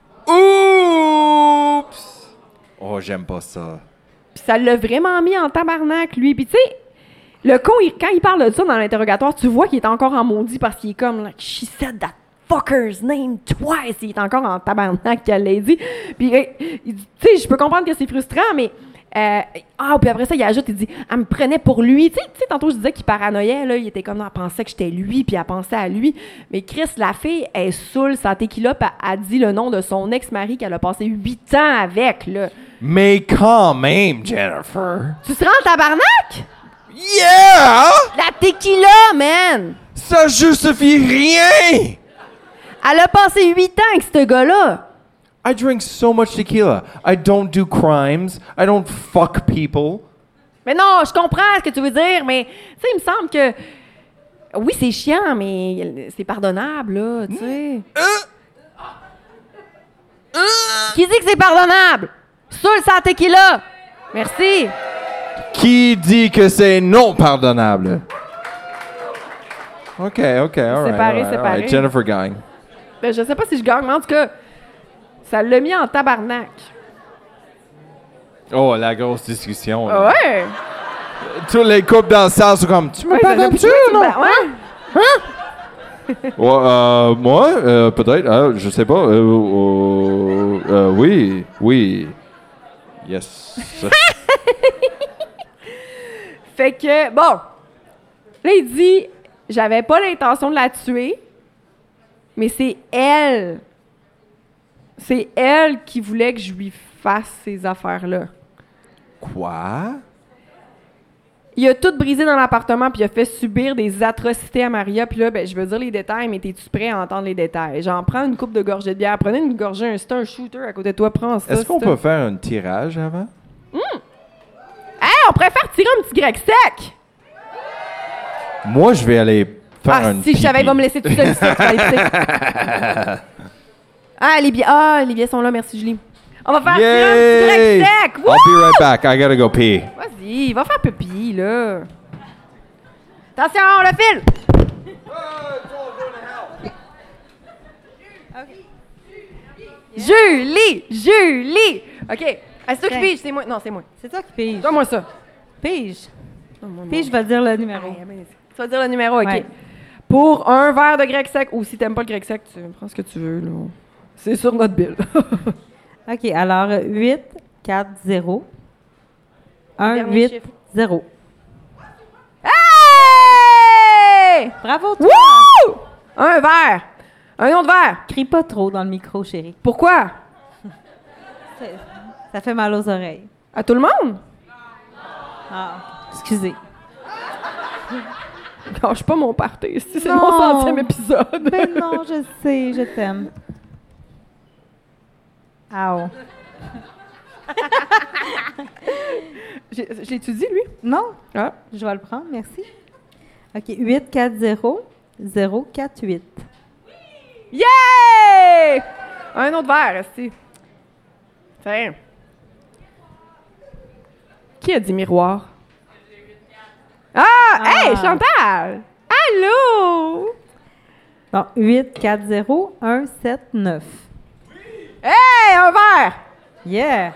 Oups! Oh, j'aime pas ça. Puis ça l'a vraiment mis en tabarnak, lui. Puis tu sais, le con, quand il parle de ça dans l'interrogatoire, tu vois qu'il est encore en maudit parce qu'il est comme like, she said that fucker's name twice. Il est encore en tabarnak qu'elle l'a dit. Puis tu sais, je peux comprendre que c'est frustrant, mais puis après ça, il ajoute, il dit, elle me prenait pour lui. Tu sais, tantôt, je disais qu'il paranoïait, là, il était comme, elle pensait que j'étais lui, puis elle pensait à lui. Mais Chris, la fille, elle saoule sa tequila, puis elle a dit le nom de son ex-mari qu'elle a passé 8 ans avec, là. Mais quand même, Jennifer. Tu seras en tabarnak? Yeah! La tequila, man! Ça justifie rien! Elle a passé 8 ans avec ce gars-là. I drink so much tequila. I don't do crimes. I don't fuck people. Mais non, je comprends ce que tu veux dire, mais tu sais, il me semble que oui, c'est chiant, mais c'est pardonnable, là, tu sais. Qui dit que c'est pardonnable? Saoule sa tequila! Merci. Qui dit que c'est non pardonnable? OK, all right. Jennifer gagne. Ben, je sais pas si je gagne, mais en tout cas, ça l'a mis en tabarnak. Oh, la grosse discussion. Là. Ouais! Tous les couples dans le salle sont comme, tu me pardonnes-tu, non? Ouais. Hein? Moi, peut-être, je sais pas. Oui. Yes. Fait que, bon, là, il dit, j'avais pas l'intention de la tuer, mais c'est elle. C'est elle qui voulait que je lui fasse ces affaires-là. Quoi? Il a tout brisé dans l'appartement, puis il a fait subir des atrocités à Maria. Puis là, ben, je veux dire les détails, mais t'es-tu prêt à entendre les détails? Genre, prends une coupe de gorgée de bière, prenez une gorgée, c'est un shooter à côté de toi, prends ça. Est-ce qu'on peut faire un tirage avant? Hey, on préfère tirer un petit grec sec! Moi, je vais aller faire un si je savais, il va me laisser tout seul ici. Les billets sont là, merci Julie. On va faire tirer un petit grec sec! Woo! I'll be right back, I gotta go pee. Vas-y, va faire pipi, là. Attention, le fil! Julie! OK. C'est toi qui pige, c'est moi. Non, c'est moi. C'est toi qui pige. Donne-moi ça. Pige. Pige, je vais dire le numéro. Tu vas dire le numéro, OK. Ouais. Pour un verre de grec sec, ou si t'aimes pas le grec sec, tu prends ce que tu veux, là. C'est sur notre bill. OK, alors 8, 4, 0. 1, Dernier 8, chiffre. 0. Hey! Bravo, toi! Wouh! Un verre. Un autre verre. Crie pas trop dans le micro, chérie. Pourquoi? Ça fait mal aux oreilles. À tout le monde? Ah, excusez. Lâche pas mon party. C'est Non. mon 100e épisode. Ben non, je sais, je t'aime. Ow. J'étudie, lui? Non, Ah. je vais le prendre, merci. OK, 8, 4, 0, 0, 4, 8. Yeah! Un autre verre, esti. Tiens. Qui a dit miroir? Ah! Hey, Chantal! Allô? Bon, 8, 4, 0, 1, 7, 9. Hey, un verre! Yeah!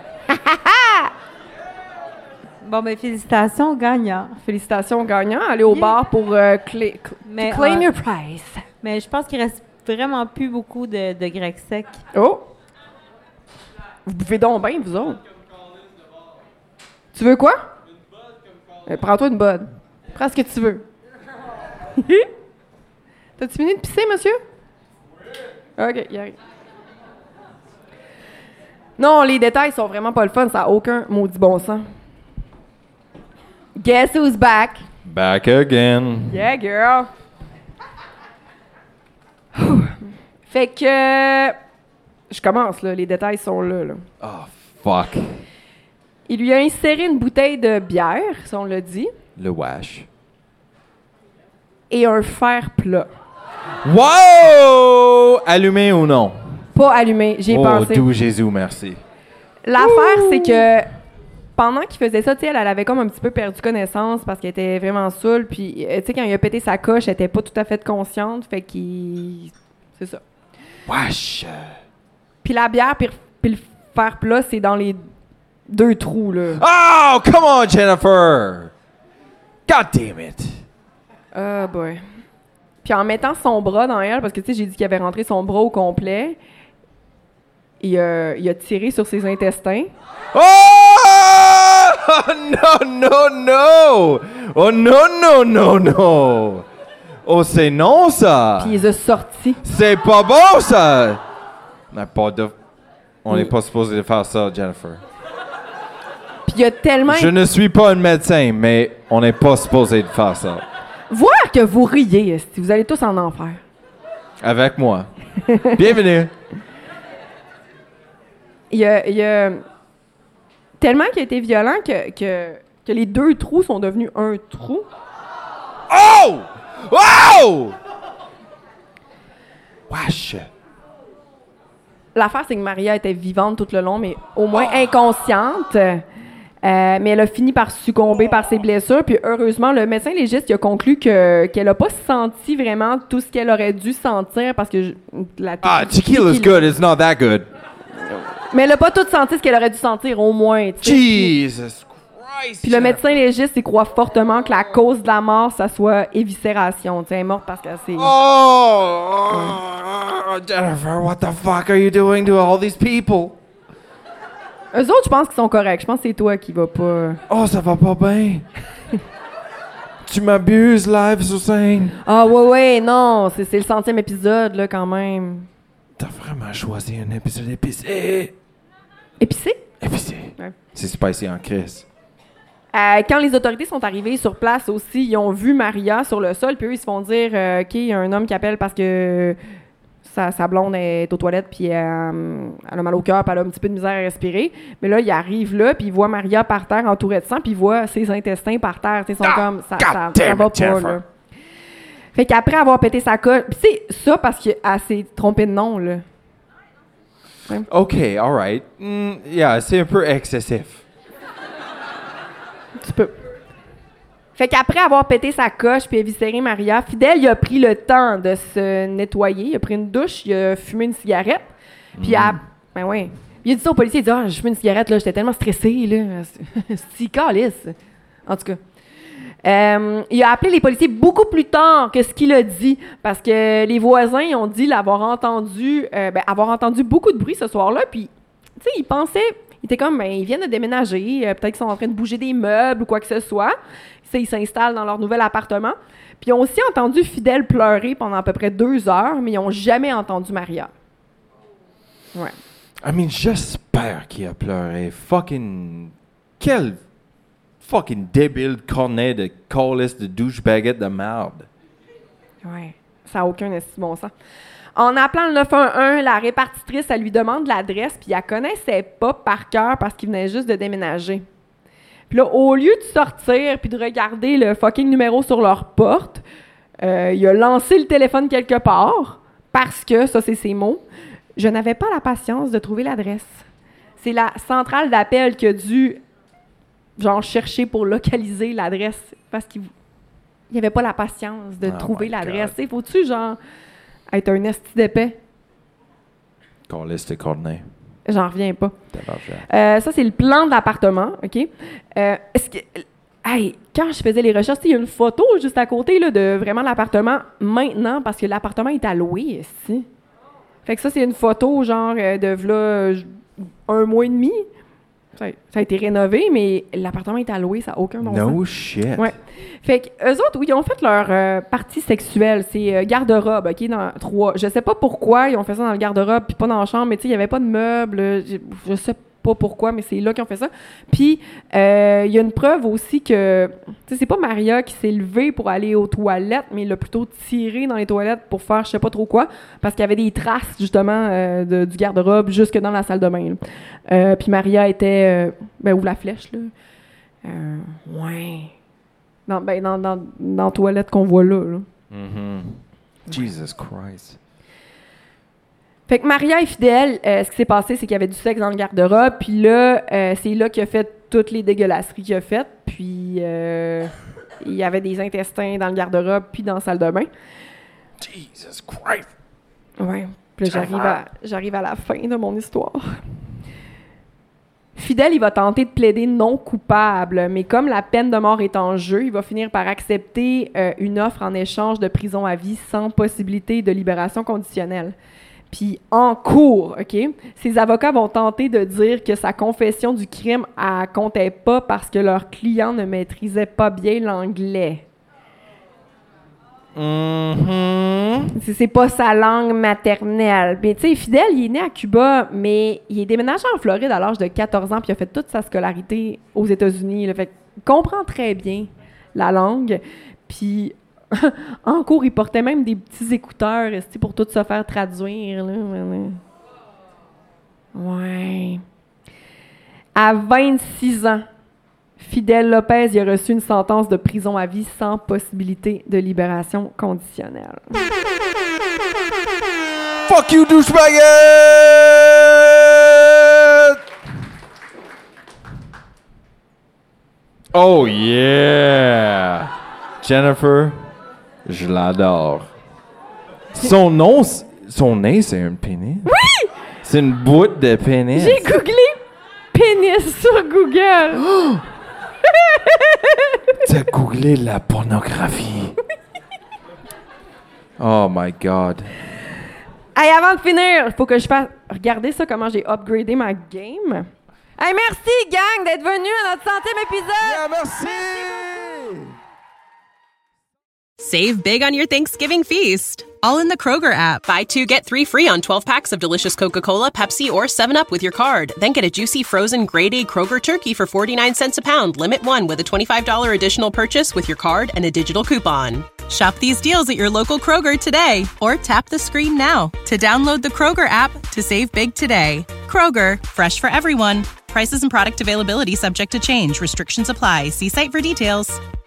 Bon, ben félicitations, gagnant. Félicitations, gagnant. Allez au bar pour Mais, claim your prize. Mais je pense qu'il reste vraiment plus beaucoup de grec sec. Oh! Vous buvez donc bien, vous autres. Tu veux quoi? Prends-toi une bonne. Prends ce que tu veux. T'as-tu fini de pisser, monsieur? Oui. OK, y arrive. Non, les détails sont vraiment pas le fun. Ça n'a aucun maudit bon sens. Guess who's back? Back again. Yeah, girl. Fait que... je commence, là. Les détails sont là, là. Oh, fuck. Il lui a inséré une bouteille de bière, si on l'a dit, Le wash. et un fer plat. Wow! Allumé ou non? Pas allumé, j'y ai Oh, pensé. doux Jésus, merci. L'affaire, c'est que pendant qu'il faisait ça, tu sais, elle avait comme un petit peu perdu connaissance parce qu'elle était vraiment saoule. Puis, tu sais, quand il a pété sa coche, elle était pas tout à fait consciente. Fait qu'il... c'est ça. Wesh! Puis la bière puis le fer plat, c'est dans les 2 trous, là. Oh, come on, Jennifer! God damn it! Ah, boy. Puis en mettant son bras dans elle, parce que, tu sais, j'ai dit qu'il avait rentré son bras au complet, il a tiré sur ses intestins. Oh! No, no, no! Oh, non, non, non, non! Oh, c'est non, ça! Puis il les a sortis. C'est pas bon, ça! On n'est pas supposé de faire ça, Jennifer. Puis il a tellement... Je ne suis pas un médecin, mais on n'est pas supposé de faire ça. Voir que vous riez, esti, vous allez tous en enfer. Avec moi. Bienvenue. Il a tellement qu'il a été violent que les 2 trous sont devenus un trou. Oh! Wow! Wesh! L'affaire, c'est que Maria était vivante tout le long, mais au moins inconsciente. Mais elle a fini par succomber par ses blessures. Puis heureusement, le médecin légiste il a conclu qu'elle n'a pas senti vraiment tout ce qu'elle aurait dû sentir parce que Tequila's good, it's not that good. Mais elle n'a pas tout senti ce qu'elle aurait dû sentir, au moins. Tu sais. Jesus Christ! Puis le médecin légiste, il croit fortement que la cause de la mort, ça soit éviscération. Tu sais, elle est morte parce qu'elle s'est... Oh! Jennifer, what the fuck are you doing to all these people? Eux autres, je pense qu'ils sont corrects. Je pense que c'est toi qui va pas... Oh, ça va pas bien. Tu m'abuses live sur scène. Ah ouais, non. C'est le 100e épisode, là, quand même. T'as vraiment choisi un épisode épicé. Épicé? Épicé. Ouais. C'est spicy en crise. Quand les autorités sont arrivées sur place aussi, ils ont vu Maria sur le sol, puis eux, ils se font dire OK, il y a un homme qui appelle parce que sa blonde est aux toilettes, puis elle a mal au cœur, puis elle a un petit peu de misère à respirer. Mais là, il arrive là, puis il voit Maria par terre entourée de sang, puis il voit ses intestins par terre. Ils sont comme ça va pas, là. Fait qu'après avoir pété sa coche, pis c'est ça parce qu'elle s'est trompée de nom, là. Ouais. OK, all right. Yeah, c'est un peu excessif. Un petit peu. Fait qu'après avoir pété sa coche puis éviscéré Maria, Fidel, il a pris le temps de se nettoyer. Il a pris une douche, il a fumé une cigarette. Puis ben ouais. Il a dit ça au policier, il a dit « j'ai fumé une cigarette, là, j'étais tellement stressé, là. » C'est calisse. En tout cas. Il a appelé les policiers beaucoup plus tard que ce qu'il a dit, parce que les voisins ont dit l'avoir entendu, avoir entendu beaucoup de bruit ce soir-là, puis, tu sais, ils pensaient, ils étaient comme, ils viennent de déménager, peut-être qu'ils sont en train de bouger des meubles ou quoi que ce soit. Ils s'installent dans leur nouvel appartement. Puis ils ont aussi entendu Fidel pleurer pendant à peu près 2 heures, mais ils n'ont jamais entendu Maria. Ouais. I mean, j'espère qu'il a pleuré. Quel fucking débile cornet de calice de douchebaguette de merde. Ouais. Ça n'a aucun bon sens. En appelant le 911, la répartitrice, elle lui demande l'adresse, puis elle connaissait pas par cœur parce qu'il venait juste de déménager. Puis là, au lieu de sortir puis de regarder le fucking numéro sur leur porte, il a lancé le téléphone quelque part parce que, ça c'est ses mots, je n'avais pas la patience de trouver l'adresse. C'est la centrale d'appel qui a dû, chercher pour localiser l'adresse parce qu'il n'y avait pas la patience de trouver l'adresse. Faut-tu, être un esti d'épais? Calice de cornet. J'en reviens pas. Ça, c'est le plan de l'appartement, OK? Est-ce que... quand je faisais les recherches, il y a une photo juste à côté là, de vraiment l'appartement maintenant, parce que l'appartement est à louer ici. Fait que ça, c'est une photo, de là, 1 mois et demi. Ça a été rénové, mais l'appartement est à louer, ça n'a aucun bon sens. No shit. Ouais. Fait que eux autres, oui, ils ont fait leur partie sexuelle. C'est garde-robe, OK, dans 3. Je sais pas pourquoi ils ont fait ça dans le garde-robe puis pas dans la chambre, mais tu sais, il y avait pas de meubles. Je sais pas pourquoi, mais c'est là qu'ils ont fait ça. Puis, il y a une preuve aussi que, tu sais, c'est pas Maria qui s'est levée pour aller aux toilettes, mais il a plutôt tiré dans les toilettes pour faire je sais pas trop quoi, parce qu'il y avait des traces, justement, du garde-robe jusque dans la salle de bain. Puis Maria était, ouvre la flèche, là. Ouais. Dans la toilette qu'on voit là. Mm-hmm. Jesus Christ. Fait que Maria et Fidel, ce qui s'est passé, c'est qu'il y avait du sexe dans le garde-robe, puis là, c'est là qu'il a fait toutes les dégueulasseries qu'il a faites, puis il y avait des intestins dans le garde-robe, puis dans la salle de bain. Jesus Christ! Ouais, puis là, j'arrive à la fin de mon histoire. Fidel, il va tenter de plaider non coupable, mais comme la peine de mort est en jeu, il va finir par accepter une offre en échange de prison à vie sans possibilité de libération conditionnelle. Puis en cours, OK, ses avocats vont tenter de dire que sa confession du crime, elle comptait pas parce que leur client ne maîtrisait pas bien l'anglais. Mm-hmm. C'est pas sa langue maternelle. Mais tu sais, Fidel, il est né à Cuba, mais il est déménagé en Floride à l'âge de 14 ans, puis il a fait toute sa scolarité aux États-Unis. Là. Fait qu'il comprend très bien la langue. Puis en cours, il portait même des petits écouteurs pour tout se faire traduire. Là. Ouais. À 26 ans, Fidel Lopez il a reçu une sentence de prison à vie sans possibilité de libération conditionnelle. Fuck you, douchebag! Oh yeah! Jennifer, je l'adore. Son nez, c'est un pénis? Oui! C'est une boîte de pénis. J'ai googlé pénis sur Google. T'as googlé la pornographie. Oh my God. Hey, avant de finir, il faut que je fasse... Regardez ça, comment j'ai upgradé ma game. Hey, merci, gang, d'être venus à notre 100e épisode. Yeah, merci. Save big on your Thanksgiving feast, all in the Kroger app. Buy 2, get 3 free on 12 packs of delicious Coca-Cola, Pepsi, or 7-Up with your card. Then get a juicy frozen grade A Kroger turkey for 49 cents a pound. Limit 1 with a $25 additional purchase with your card and a digital coupon. Shop these deals at your local Kroger today, or tap the screen now to download the Kroger app to save big today. Kroger, fresh for everyone. Prices and product availability subject to change. Restrictions apply. See site for details.